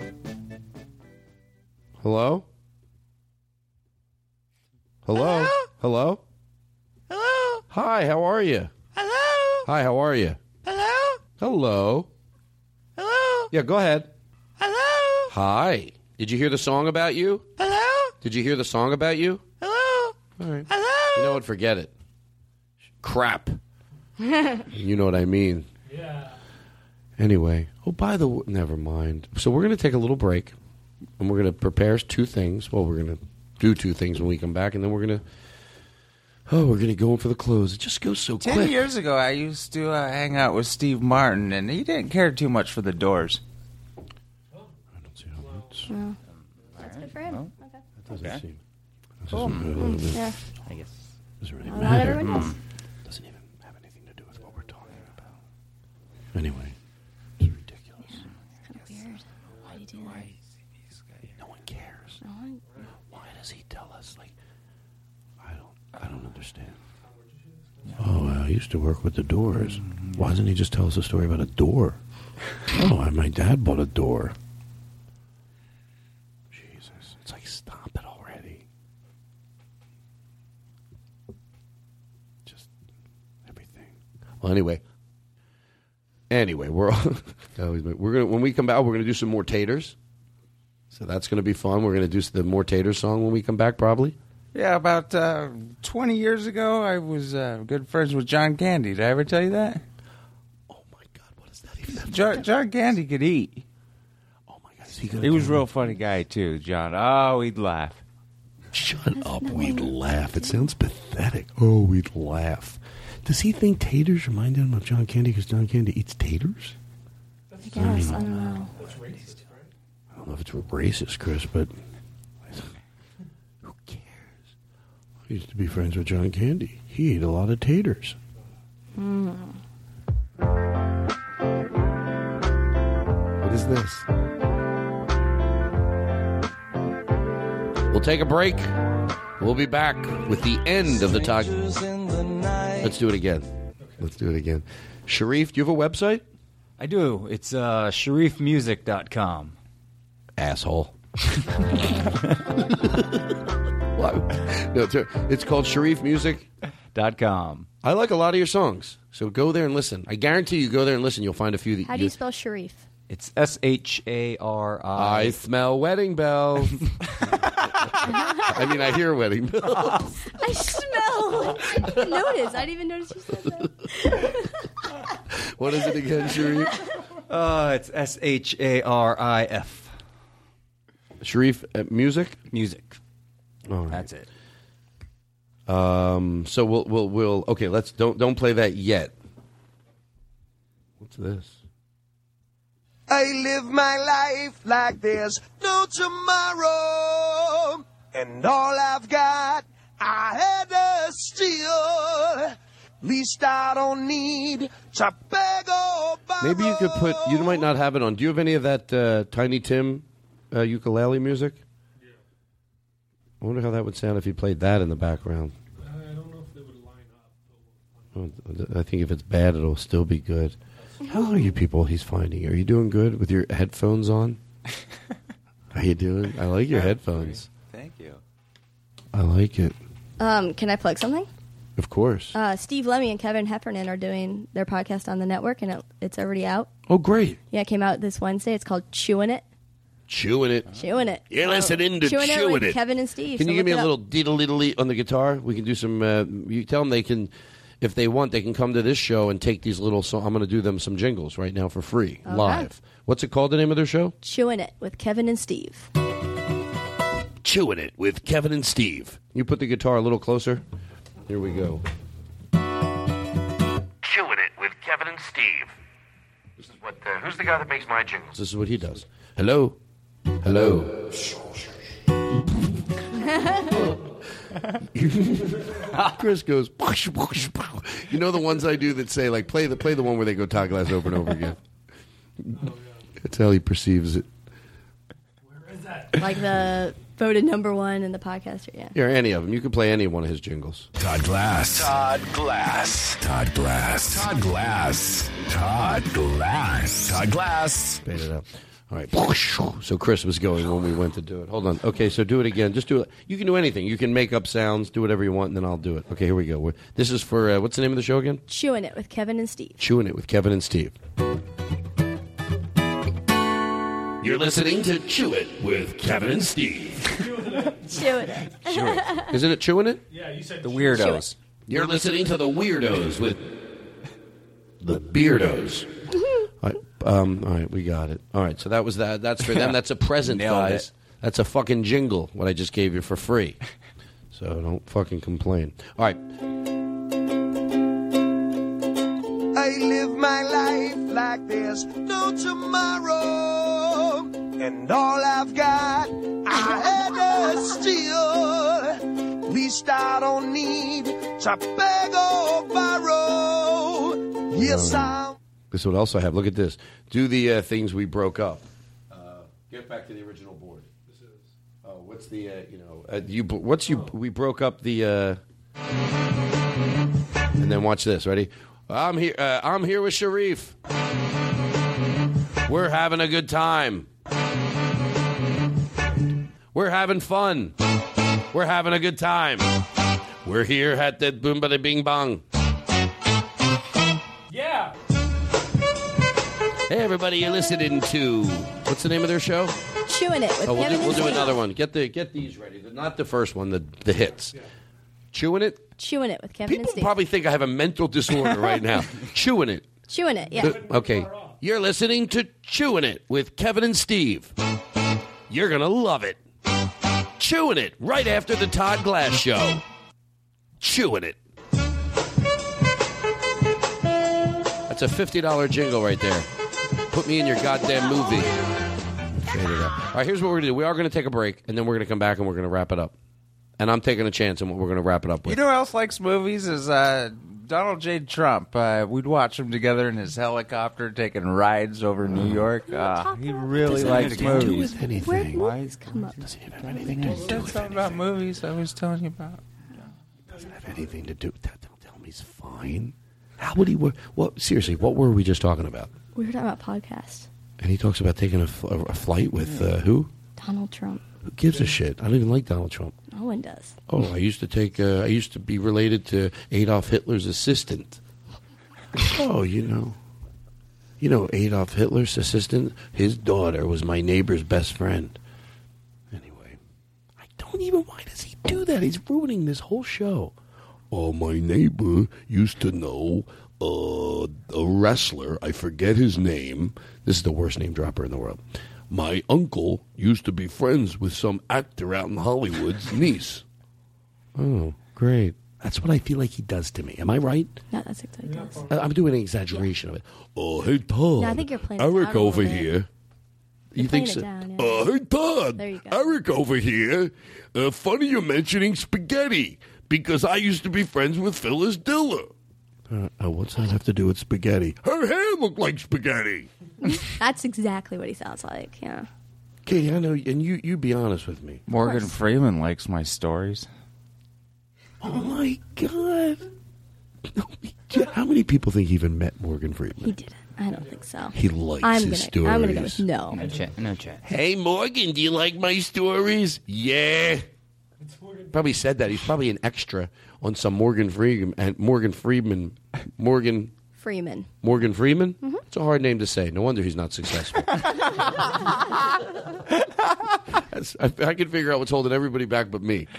Hello? Hello? Hello? Hello? Hi, how are you? Hello? Hi, how are you? Hello? Hello. Hello? Yeah, go ahead. Hello? Hi. Did you hear the song about you? Hello? Did you hear the song about you? Hello? All right. Hello? You know what? Forget it. Crap. You know what I mean. Yeah. Anyway. Oh, by the way, never mind. So we're going to take a little break, and we're going to prepare two things. Well, we're going to do two things when we come back, and then we're going to, oh, we're going to go in for the close. It just goes so Ten quick. years ago, I used to uh, hang out with Steve Martin, and he didn't care too much for the Doors. Well, that's good for him. Okay. That doesn't Okay. seem. That Cool. doesn't really- Mm, yeah. I guess. Doesn't really Not matter. everyone does. Doesn't even have anything to do with what we're talking about. Anyway, it's ridiculous. Kind of weird. Why do you do that? No one cares. No one. Why does he tell us? Like, I don't. I don't understand. Oh, I used to work with the Doors. Why doesn't he just tell us a story about a door? Oh, I- my dad bought a door. Jesus, it's like stop it already. Just everything. Well, anyway. Anyway, we're all, we're gonna when we come back, we're gonna do some more taters. So that's gonna be fun. We're gonna do the more taters song when we come back, probably. Yeah, about uh, twenty years ago, I was uh, good friends with John Candy. Did I ever tell you that? Oh, my God. What is that even? John, John Candy could eat. Oh, my God. Is he gonna He was a do real funny guy, too, John. Oh, he'd laugh. Shut up. We'd laugh. It sounds pathetic. Oh, we'd laugh. Does he think taters remind him of John Candy because John Candy eats taters? I guess. I don't know. That's racist, right? I don't know if it's racist, Chris, but who cares? I used to be friends with John Candy. He ate a lot of taters. Hmm. What is this? We'll take a break. We'll be back with the end of the talk. Let's do it again. Let's do it again. Sharif, do you have a website? I do. It's uh, sharif music dot com. Asshole. No, it's, it's called Sharif Music dot com. I like a lot of your songs, so go there and listen. I guarantee you go there and listen. You'll find a few that How do you spell Sharif? It's S H A R I. I smell wedding bells. I mean, I hear wedding bells. I smell. I didn't notice. I didn't even notice you said that. What is it again, Sharif? Uh, it's S H A R I F. Sharif uh, Music? Music. All right. That's it. Um. So we'll we'll we'll okay. Let's don't don't play that yet. What's this? I live my life like there's no tomorrow, and all I've got I had to steal. Least I don't need to beg or borrow. Maybe you could put. You might not have it on. Do you have any of that uh, Tiny Tim uh, ukulele music? Yeah. I wonder how that would sound if you played that in the background. I don't know if they would line up. Oh, I think if it's bad, it'll still be good. How are you people he's finding? Are you doing good with your headphones on? How you doing? I like your headphones. Thank you. I like it. Um, can I plug something? Of course. Uh, Steve Lemmy and Kevin Heffernan are doing their podcast on the network, and it, it's already out. Oh, great. Yeah, it came out this Wednesday. It's called Chewing It. Chewing it. Chewing It. You're listening to Chewing, Chewing it with It. Kevin and Steve. Can so you give look me it a up. little diddle-diddle on the guitar? We can do some. Uh, you tell them they can, if they want, they can come to this show and take these little. So I'm going to do them some jingles right now for free, Okay. live. What's it called? The name of their show? Chewing It with Kevin and Steve. Chewing It with Kevin and Steve. You put the guitar a little closer. Here we go. Chewing It with Kevin and Steve. This is what. Uh, who's the guy that makes my jingles? This is what he does. Hello. Hello. Chris goes. You know the ones I do that say like play the play the one where they go Todd Glass over and over again. That's how he perceives it. Like the voted number one in the podcast. Yeah. Yeah, any of them. You can play any one of his jingles. Todd Glass. Todd Glass. Todd Glass. Todd Glass. Todd Glass. Todd Glass. Fade it up. All right. So Chris was going when we went to do it. Hold on. Okay, so do it again. Just do it. You can do anything. You can make up sounds, do whatever you want, and then I'll do it. Okay, here we go. We're, this is for, uh, what's the name of the show again? Chewing It with Kevin and Steve. Chewing It with Kevin and Steve. You're listening to Chew It with Kevin and Steve. Chewing It. Chew it. Isn't it Chewing It? Yeah, you said The Weirdos. You're listening to the Weirdos with the Beardos. All right, um, all right, we got it. All right, so that was that. That's for them. That's a present, Nailed guys. it. That's a fucking jingle, what I just gave you for free. So don't fucking complain. All right. I live my life like there's no tomorrow, and all I've got I had to steal. Least I don't need to beg or borrow. Yes, I'm. This is what else I have. Look at this. Do the uh, things we broke up. Uh, get back to the original board. This is. Oh, what's the uh, you know? Uh, you what's you? We broke up the. Uh, and then watch this. Ready? I'm here. Uh, I'm here with Sharif. We're having a good time. We're having fun. We're having a good time. We're here at the boom bada bing bong. Yeah. Hey, everybody, you're listening to what's the name of their show? Chewing It with Oh, we'll Kevin do, we'll and do Steve. another one. Get the get these ready. The- Not the first one. The the hits. Chewing It. Chewing It with Kevin and People Steve. probably think I have a mental disorder right now. Chewing It. Chewing It, yeah. The- okay. You're listening to Chewing It with Kevin and Steve. You're going to love it. Chewing It right after the Todd Glass Show. Chewing It. That's a fifty dollars jingle right there. Put me in your goddamn movie. Fade it out. All right, here's what we're going to do. We are going to take a break, and then we're going to come back, and we're going to wrap it up. And I'm taking a chance on what we're going to wrap it up You with. know who else likes movies is uh, Donald J. Trump. Uh, we'd watch him together in his helicopter taking rides over New York. Uh, he really Doesn't likes have to do movies. with anything. Where movies come up? Doesn't have anything to He do said with something about movies I was telling you about. Doesn't have anything to do with that. Don't tell me he's fine. How would he work? Well, seriously, what were we just talking about? We were talking about podcasts. And he talks about taking a, fl- a flight with uh, who? Donald Trump. Who gives a shit? I don't even like Donald Trump. No one does. Oh, I used to take. Uh, I used to be related to Adolf Hitler's assistant. Oh, you know, you know Adolf Hitler's assistant. His daughter was my neighbor's best friend. Anyway, I don't even. Why does he do that? He's ruining this whole show. Oh, my neighbor used to know uh, a wrestler. I forget his name. This is the worst name dropper in the world. My uncle used to be friends with some actor out in Hollywood's niece. Oh, great. That's what I feel like he does to me. Am I right? No, that's exactly what he does. I- I'm doing an exaggeration of it. Oh, hey, Todd. No, I think you're playing it Eric down a over little bit. here. You're You think playing so? it down, yeah. Oh, hey, Todd. There you go. Eric over here. Uh, funny you're mentioning spaghetti because I used to be friends with Phyllis Diller. Uh, uh, what's that have to do with spaghetti? Her hair looked like spaghetti. That's exactly what he sounds like, yeah. Katie, I know, and you, you be honest with me. Morgan Freeman likes my stories. Oh, my God. How many people think he even met Morgan Freeman? He didn't. I don't think so. He likes I'm his gonna, I'm going to go with stories. no. No chat. No chat. Hey, Morgan, do you like my stories? Yeah. Probably said that. He's probably an extra on some Morgan Freeman and Morgan Freeman. Morgan Freeman. Morgan Freeman? It's a hard name to say. No wonder he's not successful. That's, I, I can figure out what's holding everybody back but me.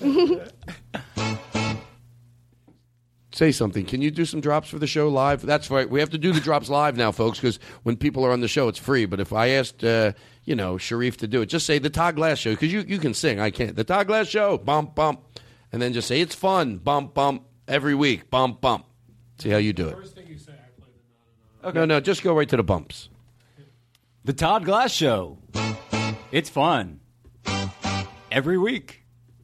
Say something. Can you do some drops for the show live? That's right. We have to do the drops live now, folks, because when people are on the show, it's free. But if I asked, uh, you know, Sharif to do it, just say the Todd Glass Show, because you, you can sing. I can't. The Todd Glass Show, bump, bump. And then just say it's fun, bump, bump, every week, bump, bump. See how you do it. First thing you say, I play the Okay. No, no, just go right to the bumps. The Todd Glass Show. It's fun. Every week.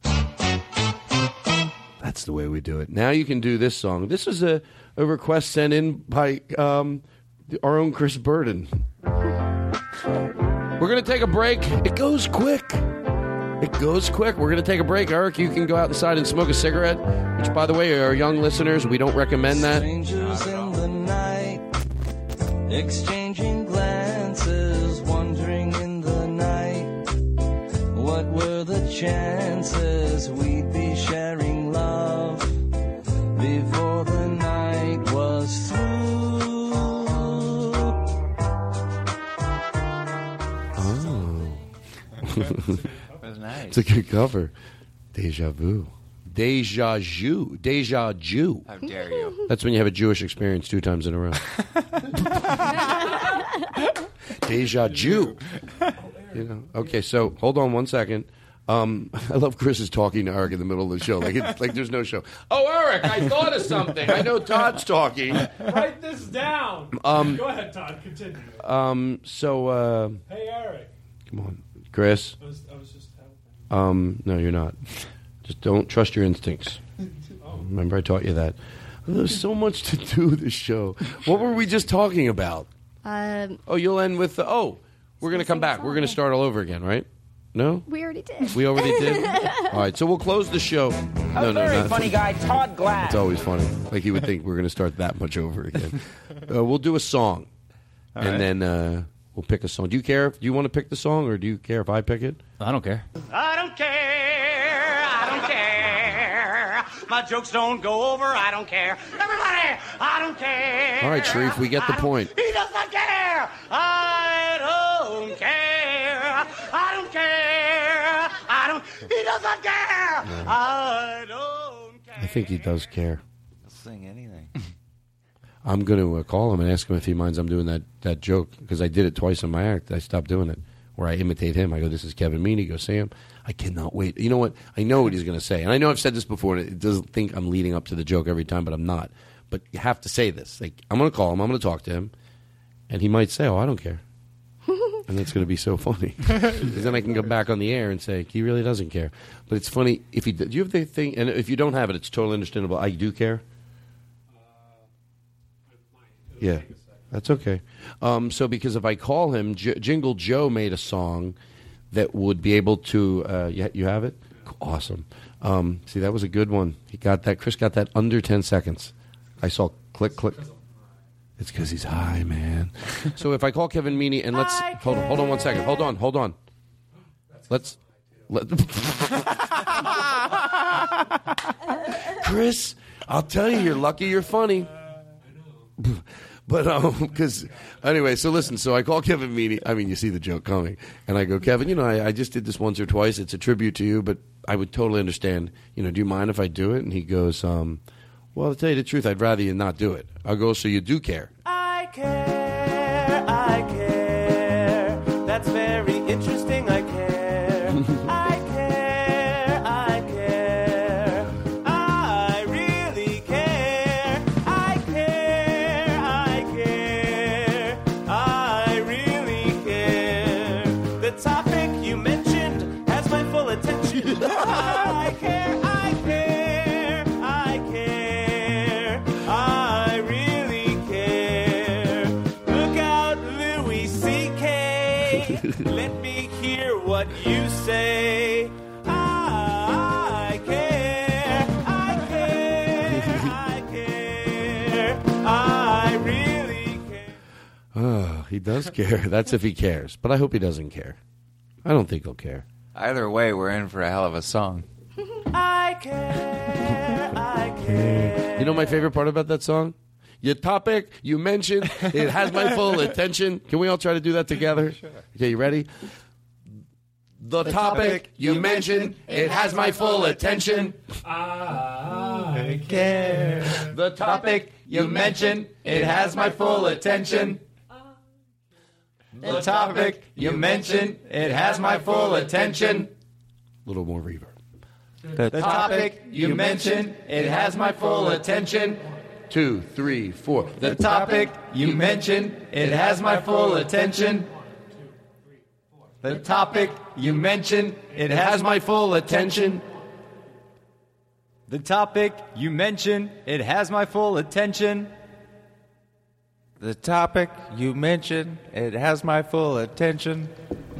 That's the way we do it. Now you can do this song. This is a, a request sent in by um, our own Chris Burden. We're going to take a break. It goes quick. It goes quick. We're going to take a break. Eric, you can go out inside and smoke a cigarette, which, by the way, our young listeners, we don't recommend that. Strangers in the night, exchanging glances, wondering chances we'd be sharing love before the night was through. Oh. That was nice. It's a good cover. Deja vu. Deja Jew. Deja Jew. How dare you? That's when you have a Jewish experience two times in a row. Deja Jew. You know. Okay, so hold on one second. Um, I love Chris is talking to Eric in the middle of the show, like it's, like there's no show. Oh, Eric, I thought of something. I know Todd's talking. Write this down. Um, Go ahead, Todd. Continue. Um, so, uh, Hey, Eric. come on, Chris. I was, I was just helping. Um, no, you're not. Just don't trust your instincts. Remember, I taught you that. There's so much to do with this show. What were we just talking about? Um, Oh, you'll end with the, oh, we're going to come back. We're going to start all over again, right? No? we already did. We already did? All right, so we'll close the show. No, A no, very not funny guy, Todd Glass. It's always funny. Like you would think we're going to start that much over again. Uh, we'll do a song, All and right. then uh, we'll pick a song. Do you care? Do you want to pick the song, or do you care if I pick it? I don't care. I don't care, I don't care. My jokes don't go over, I don't care. Everybody, I don't care. All right, Sharif, we get the I don't- point. He does not care. I don't care. I don't care. I don't. He does not care. I don't care. I think he does care. I'll sing anything. I'm going to uh, call him and ask him if he minds I'm doing that, that joke, because I did it twice in my act. I stopped doing it, where I imitate him. I go, this is Kevin Meaney. He goes, Sam, I cannot wait. You know what? I know what he's going to say. And I know I've said this before, and it doesn't think I'm leading up to the joke every time, but I'm not. But you have to say this. Like, I'm going to call him. I'm going to talk to him. And he might say, oh, I don't care. And that's going to be so funny. Because then I can go back on the air and say, he really doesn't care. But it's funny. If he, do you have the thing? And if you don't have it, it's totally understandable. I do care. Yeah, that's okay. Um, so because if I call him, J- Jingle Joe made a song that would be able to, uh, you, you have it? Awesome. Um, see, that was a good one. He got that. Chris got that under ten seconds. I saw click, click. It's because he's high, man. So if I call Kevin Meaney and let's, hold on, hold on one second. Hold on, hold on. Let's, let, Chris, I'll tell you, you're lucky you're funny. But, um, because, anyway, so listen, so I call Kevin Meaney. I mean, you see the joke coming. And I go, Kevin, you know, I, I just did this once or twice. It's a tribute to you, but I would totally understand. You know, do you mind if I do it? And he goes, um, well, to tell you the truth, I'd rather you not do it. I'll go, so you do care. I care, I care. That's very interesting, I care. I care, I care. I really care. I care, I care. I really care. The topic you mentioned has my full attention. I care, I care. I care. I really care. Look out, Louis C K. Let me hear what you say. I care. I care. I care. I really care. Oh, he does care. That's if he cares. But I hope he doesn't care. I don't think he'll care. Either way, we're in for a hell of a song. I care. I care. You know my favorite part about that song? Your topic, you mentioned, it has my full attention. Can we all try to do that together? Sure. Okay, you ready? The, the topic, topic you mentioned, it has my full attention. I care. The topic you mentioned, it has my full attention. The topic you mentioned, it has my full attention. A little more reverb. The topic you mentioned, it has my full attention. Two, three, four. The topic you mentioned, it has my full attention. The topic you mentioned, it has my full attention. The topic you mentioned, it has my full attention. The topic you mentioned, it has my full attention.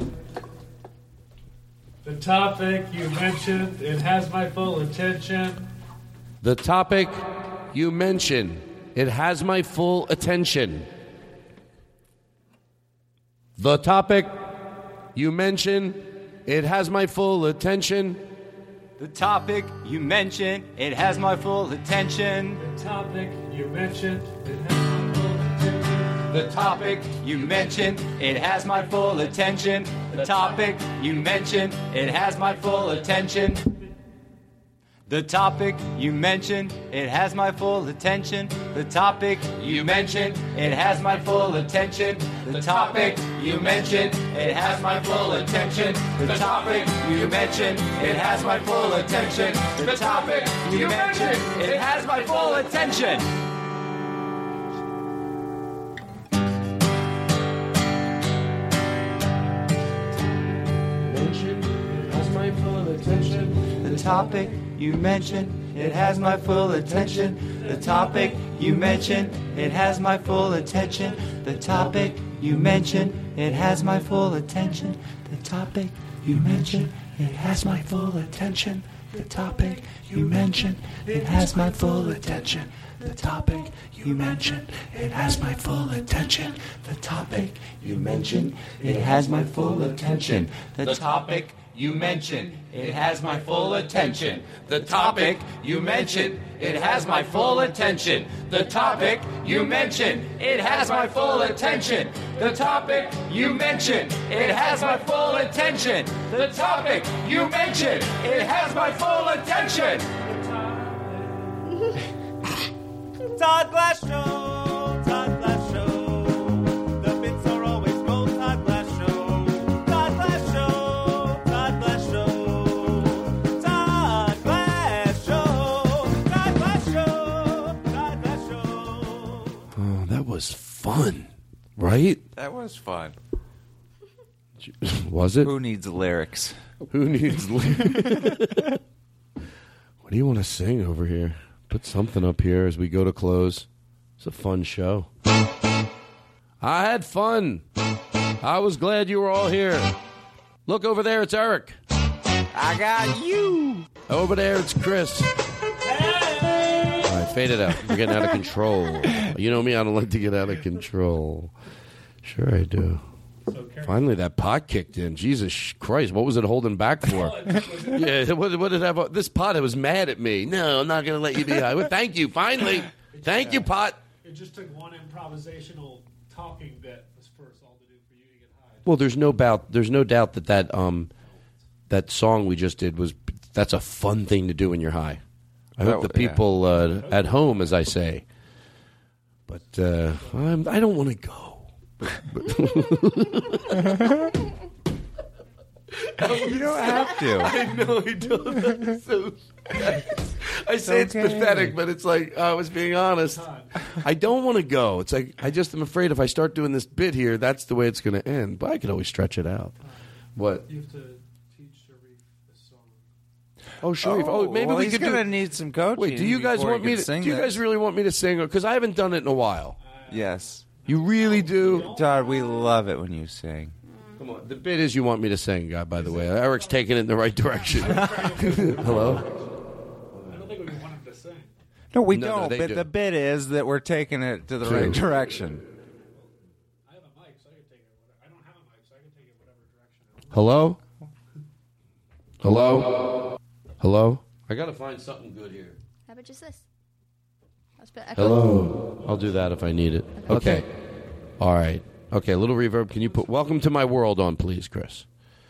The topic you mentioned, it has my full attention. The topic you mentioned, it has my full attention. The topic you mentioned, it has my full attention. The topic you mention, it has my full attention. The topic you mentioned, it has my full attention. The topic you mention, it has my full attention. The topic you mention, it has my full attention. The topic you mention, it has my full attention. The topic you mention, it has my full attention. The topic you mention, it has my full attention. The topic you mention, it has my full attention. The topic you mention, it has my full attention. Mention, it has my full attention. The topic you mention, it has my full attention. The topic you mention, it has my full attention. The topic you mention, it has my full attention. The topic you mention, it has my full attention. The topic you mention, it has my full attention. The topic you mention, it has my full attention. The topic you mention, it has my full attention. The topic you mention, it has my full attention. The topic you mention, it has my full attention. The topic you mention, it has my full attention. The topic you mention, it has my full attention. The topic you mention, it has my full attention. Todd Glass Show, Todd Glass Show. The bits are always gold. Todd Glass Show, Todd Glass Show, Todd Glass Show, Todd Glass Show, Todd Glass Show, Todd Glass Show. Oh, that was fun, right? That was fun. Was it? Who needs lyrics? Who needs lyrics? What do you want to sing over here? Put something up here as we go to close. It's a fun show. I had fun. I was glad you were all here. Look over there, it's Eric. I got you. Over there, it's Chris. Hey! All right, fade it out. We're getting out of control. You know me, I don't like to get out of control. Sure I do. Finally, that pot kicked in. Jesus Christ, what was it holding back for? Yeah, what, what did have? This pot, it was mad at me. No, I'm not going to let you be high. Well, thank you, finally. Thank you, pot. It just took one improvisational talking bit was first all to do for you to get high. Well, there's no doubt. There's no doubt that that um that song we just did was that's a fun thing to do when you're high. I hope That- the people uh, at home, as I say. But uh, I'm, I don't want to go. You don't have to. I know I don't. So, I say it's pathetic, but it's like I was being honest. I don't want to go. It's like I just am afraid if I start doing this bit here, that's the way it's going to end. But I could always stretch it out. What? You have to teach Sharif this song. Oh, Sharif. Oh, Oh, maybe well, we he's could gonna do, need some coaching. Wait, do you guys before want he me can to? sing Do you this. guys really want me to sing? Because I haven't done it in a while. Yes. You really do, Todd. We love it when you sing. Come on. The bit is you want me to sing, guy. By the way, Eric's taking it in the right direction. Hello. I don't think we want him to sing. No, we No, no, don't. they but do. the bit is that we're taking it to the True. right direction. I have a mic, so I can take it. Whatever. I don't have a mic, so I can take it whatever direction. Hello. Hello. Hello. I gotta find something good here. How about just this? Let's put echo. Hello. I'll do that if I need it. Okay. All right. Okay, a little reverb. Can you put Welcome to My World on, please, Chris?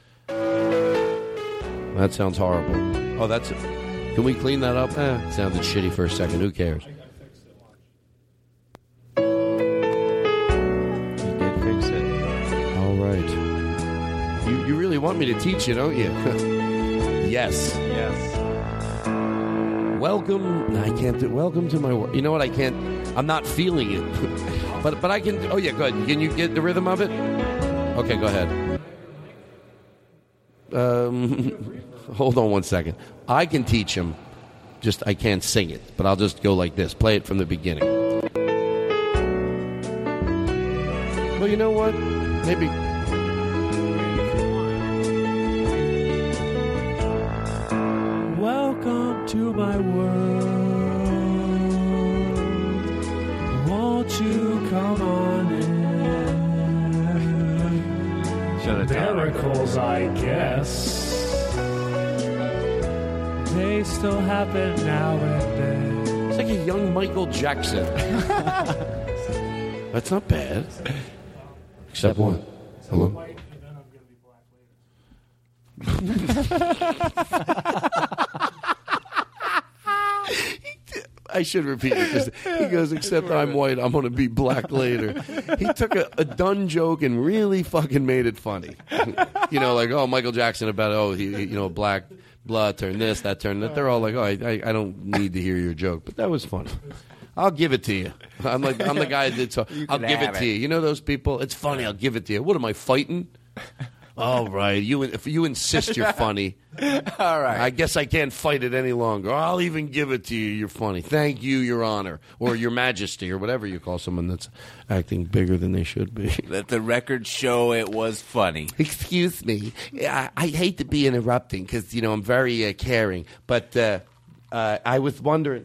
That sounds horrible. Oh, that's it. Can we clean that up? Eh, it sounded shitty for a second. Who cares? You did fix it. All right. You, you really want me to teach you, don't you? Yes. Yes. Welcome. I can't do. Welcome to my world. You know what? I can't. I'm not feeling it. but but I can. Oh yeah, go ahead. Can you get the rhythm of it? Okay, go ahead. Um, hold on one second. I can teach him. Just I can't sing it. But I'll just go like this. Play it from the beginning. Well, you know what? Maybe. Welcome to my world. Won't you come on in? Shut it down. There miracles, I guess. They still happen now and then. It's like a young Michael Jackson. That's not bad. Except one. Hello? I should repeat it. 'Cause he goes, except I'm white, I'm going to be black later. He took a, a done joke and really fucking made it funny. You know, like, oh, Michael Jackson about, oh, he, he you know, black blood, turn this, that, turn that. They're all like, oh, I, I, I don't need to hear your joke. But that was funny. I'll give it to you. I'm like, I'm the guy that so I'll give it to you. You know those people? It's funny. I'll give it to you. What am I fighting? All right, you if you insist you're funny, all right. I guess I can't fight it any longer. I'll even give it to you. You're funny. Thank you, Your Honor, or Your Majesty, or whatever you call someone that's acting bigger than they should be. Let the record show it was funny. Excuse me. I, I hate to be interrupting because you know I'm very uh, caring, but uh, uh, I was wondering.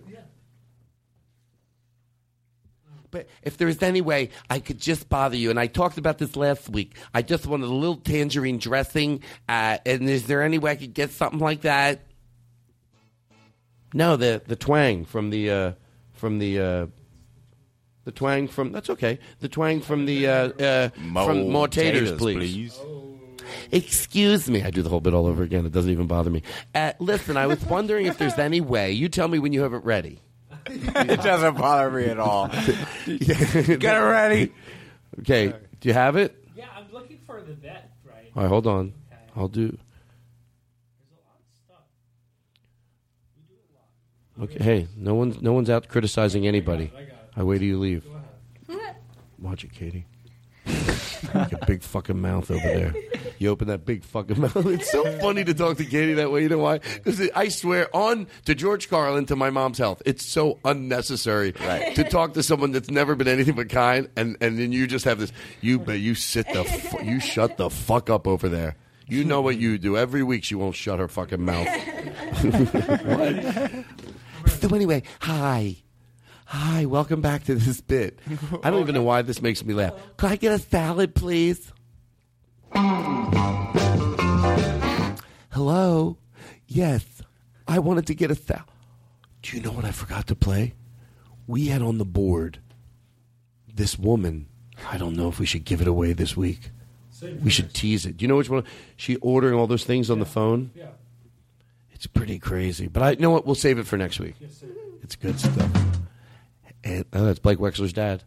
But if there's any way I could just bother you, and I talked about this last week, I just wanted a little tangerine dressing, uh, and is there any way I could get something like that? No, the the twang from the uh, from the uh, the twang from that's okay. The twang from the uh, uh, Mo from more taters, taters, please. please. Excuse me. I do the whole bit all over again. It doesn't even bother me. Uh, listen, I was wondering if there's any way. You tell me when you have it ready. It doesn't bother me at all. Get it ready. Okay. Do you have it? Yeah, I'm looking for the vet, right? All right, hold on. I'll do. Okay. Hey, no one's no one's out criticizing anybody. I wait till you leave. Watch it, Katie. Like a big fucking mouth over there. You open that big fucking mouth. It's so funny to talk to Katie that way. You know why? Because I swear on to George Carlin, to my mom's health. It's so unnecessary right. to talk to someone that's never been anything but kind, and, and then you just have this. You but you sit the fu- you shut the fuck up over there. You know what you do. Every week she won't shut her fucking mouth. What? So anyway, hi. Hi, welcome back to this bit. I don't even know why this makes me laugh. Could I get a salad, please? Hello? Yes, I wanted to get a salad. Do you know what I forgot to play? We had on the board this woman. I don't know if we should give it away this week. We should tease it. Do you know which one? She ordering all those things on the phone? Yeah. It's pretty crazy. But I you know what? We'll save it for next week. It's good stuff. And oh, that's Blake Wexler's dad.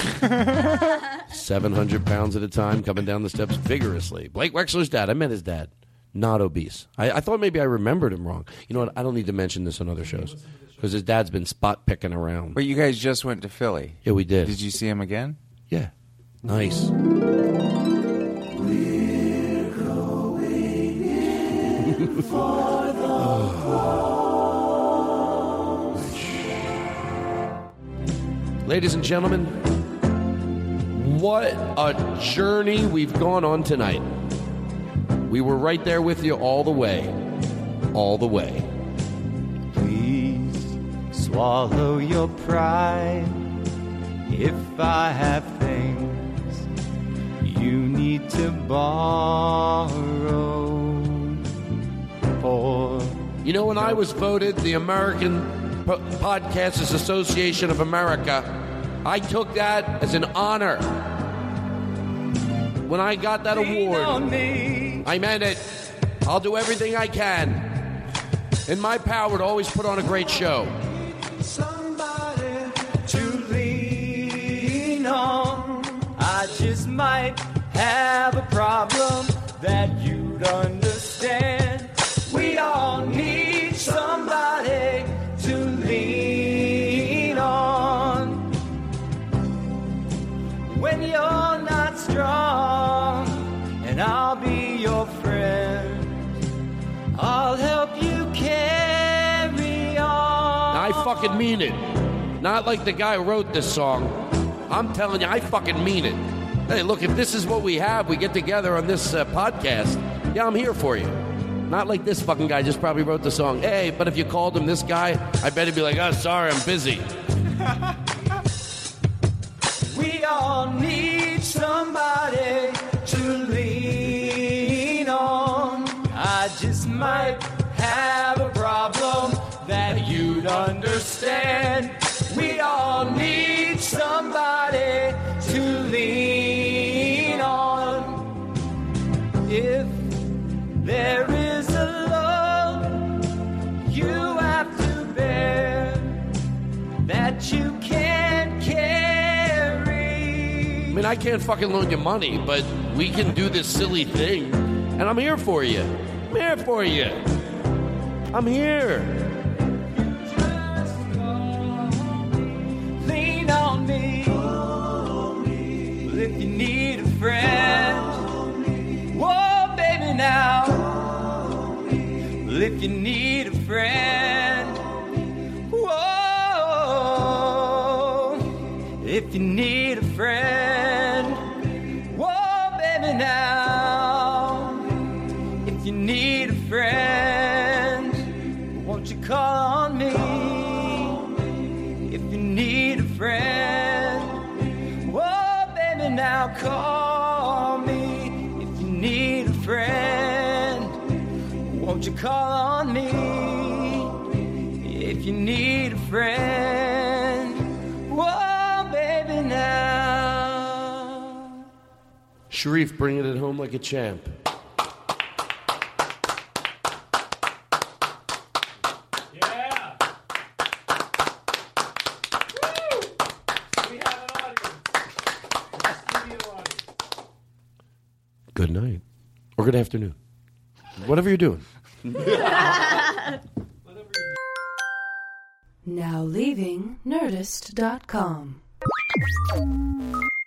seven hundred pounds at a time, coming down the steps vigorously. Blake Wexler's dad. I met his dad. Not obese. I, I thought maybe I remembered him wrong. You know what? I don't need to mention this on other shows. Because his dad's been spot picking around. But you guys just went to Philly. Yeah, we did. Did you see him again? Yeah. Nice. Ladies and gentlemen, what a journey we've gone on tonight. We were right there with you all the way. All the way. Please swallow your pride. If I have things you need to borrow. Or you know, when I was voted the American P- Podcasters Association of America, I took that as an honor. When I got that award, I meant it. I'll do everything I can in my power to always put on a great show. Somebody to lean on. I just might have a problem that you'd understand. We all need somebody to lean on. When you're not strong, and I'll be your friend. I'll help you carry on. I fucking mean it. Not like the guy who wrote this song. I'm telling you, I fucking mean it. Hey, look, if this is what we have, we get together on this uh, podcast, yeah, I'm here for you. Not like this fucking guy just probably wrote the song. Hey, but if you called him this guy, I bet he'd be like, oh, sorry, I'm busy. We all need somebody to lean might have a problem that you'd understand. We all need somebody to lean on. If there is a load you have to bear that you can't carry. I mean, I can't fucking loan you money, but we can do this silly thing, and I'm here for you. I'm here for you. I'm here. Lean on me. Well, if you need a friend, whoa, baby, now. Well, if you need a friend, whoa, if you need a friend, whoa, baby, now. If you need a friend, won't you call on me? If you need a friend, whoa, baby, now call me. If you need a friend, won't you call on me? If you need a friend, whoa, baby, now. Sharif bringing it home like a champ. Good night. Or good afternoon. Whatever you're doing. Now leaving Nerdist dot com.